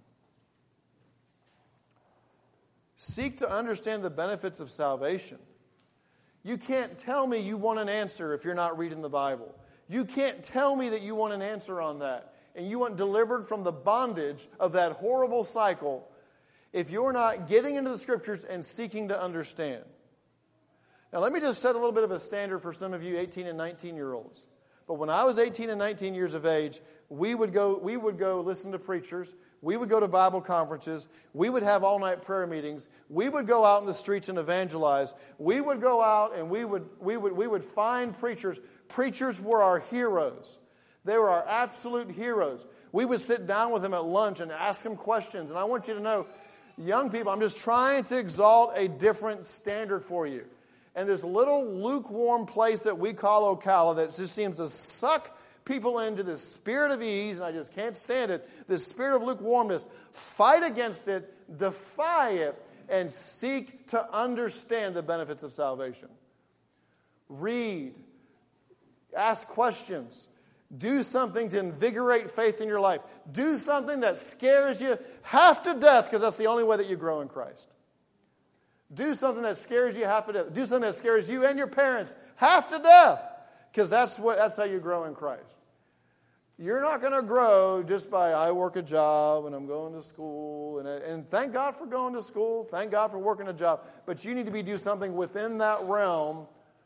Seek to understand the benefits of salvation. You can't tell me you want an answer if you're not reading the Bible. You can't tell me that you want an answer on that and you want delivered from the bondage of that horrible cycle if you're not getting into the Scriptures and seeking to understand. Now, let me just set a little bit of a standard for some of you 18 and 19-year-olds. But when I was 18 and 19 years of age, we would go listen to preachers. We would go to Bible conferences. We would have all-night prayer meetings. We would go out in the streets and evangelize. We would go out and we would find preachers. Preachers were our heroes. They were our absolute heroes. We would sit down with them at lunch and ask them questions. And I want you to know, young people, I'm just trying to exalt a different standard for you. And this little lukewarm place that we call Ocala that just seems to suck people into this spirit of ease, and I just can't stand it, this spirit of lukewarmness. Fight against it, defy it, and seek to understand the benefits of salvation. Read. Ask questions. Do something to invigorate faith in your life. Do something that scares you half to death, because that's the only way that you grow in Christ. Do something that scares you half to death. Do something that scares you and your parents half to death, because that's how you grow in Christ. You're not going to grow just by, I work a job and I'm going to school. And thank God for going to school. Thank God for working a job. But you need to do something within that realm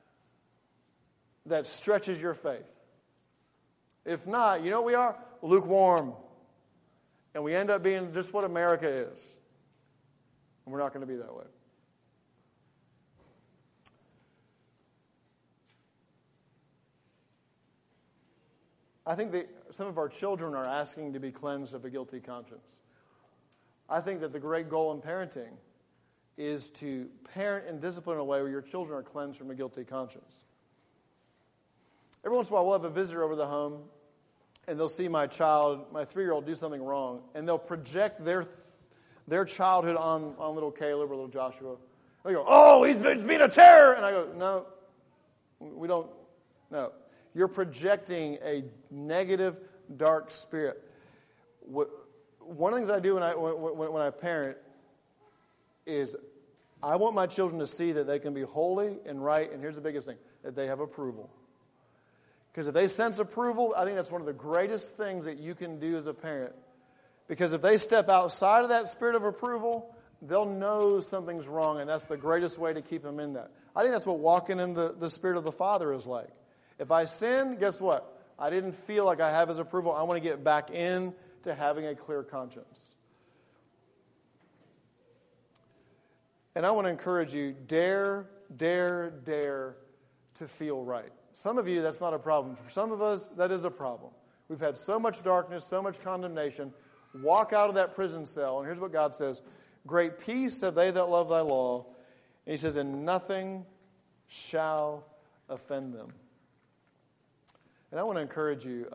that stretches your faith. If not, you know what we are? Lukewarm. And we end up being just what America is. And we're not going to be that way. I think that some of our children are asking to be cleansed of a guilty conscience. I think that the great goal in parenting is to parent and discipline in a way where your children are cleansed from a guilty conscience. Every once in a while, we'll have a visitor over the home, and they'll see my child, my 3-year-old, do something wrong, and they'll project their childhood on little Caleb or little Joshua. They go, "Oh, he's being a terror!" And I go, "No, we don't. No, you're projecting a negative, dark spirit." One of the things I do when I parent is I want my children to see that they can be holy and right, and here's the biggest thing, that they have approval. Because if they sense approval, I think that's one of the greatest things that you can do as a parent. Because if they step outside of that spirit of approval, they'll know something's wrong, and that's the greatest way to keep them in that. I think that's what walking in the spirit of the Father is like. If I sin, guess what? I didn't feel like I have His approval. I want to get back in to having a clear conscience. And I want to encourage you, dare to feel right. Some of you, that's not a problem. For some of us, that is a problem. We've had so much darkness, so much condemnation. Walk out of that prison cell, and here's what God says. Great peace have they that love thy law. And He says, and nothing shall offend them. And I want to encourage you,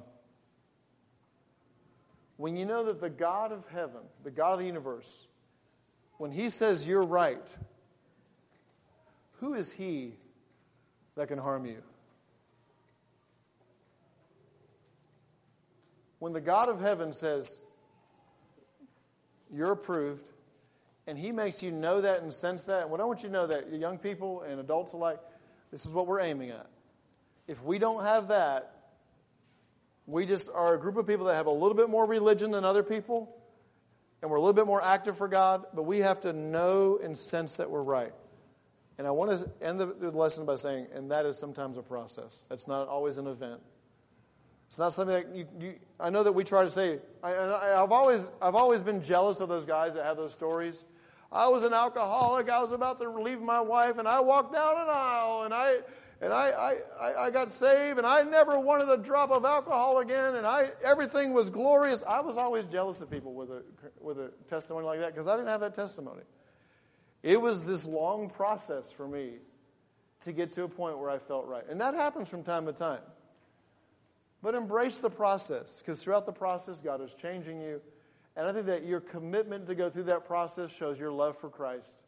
when you know that the God of heaven, the God of the universe, when He says you're right, who is He that can harm you? When the God of heaven says you're approved, and He makes you know that and sense that, and what I want you to know that, young people and adults alike, this is what we're aiming at. If we don't have that, we just are a group of people that have a little bit more religion than other people, and we're a little bit more active for God, but we have to know and sense that we're right. And I want to end the lesson by saying, and that is sometimes a process. That's not always an event. It's not something that I know that we try to say. I've always been jealous of those guys that have those stories. I was an alcoholic. I was about to leave my wife, and I walked down an aisle, and I got saved, and I never wanted a drop of alcohol again, and everything was glorious. I was always jealous of people with a testimony like that because I didn't have that testimony. It was this long process for me to get to a point where I felt right. And that happens from time to time. But embrace the process, because throughout the process, God is changing you. And I think that your commitment to go through that process shows your love for Christ.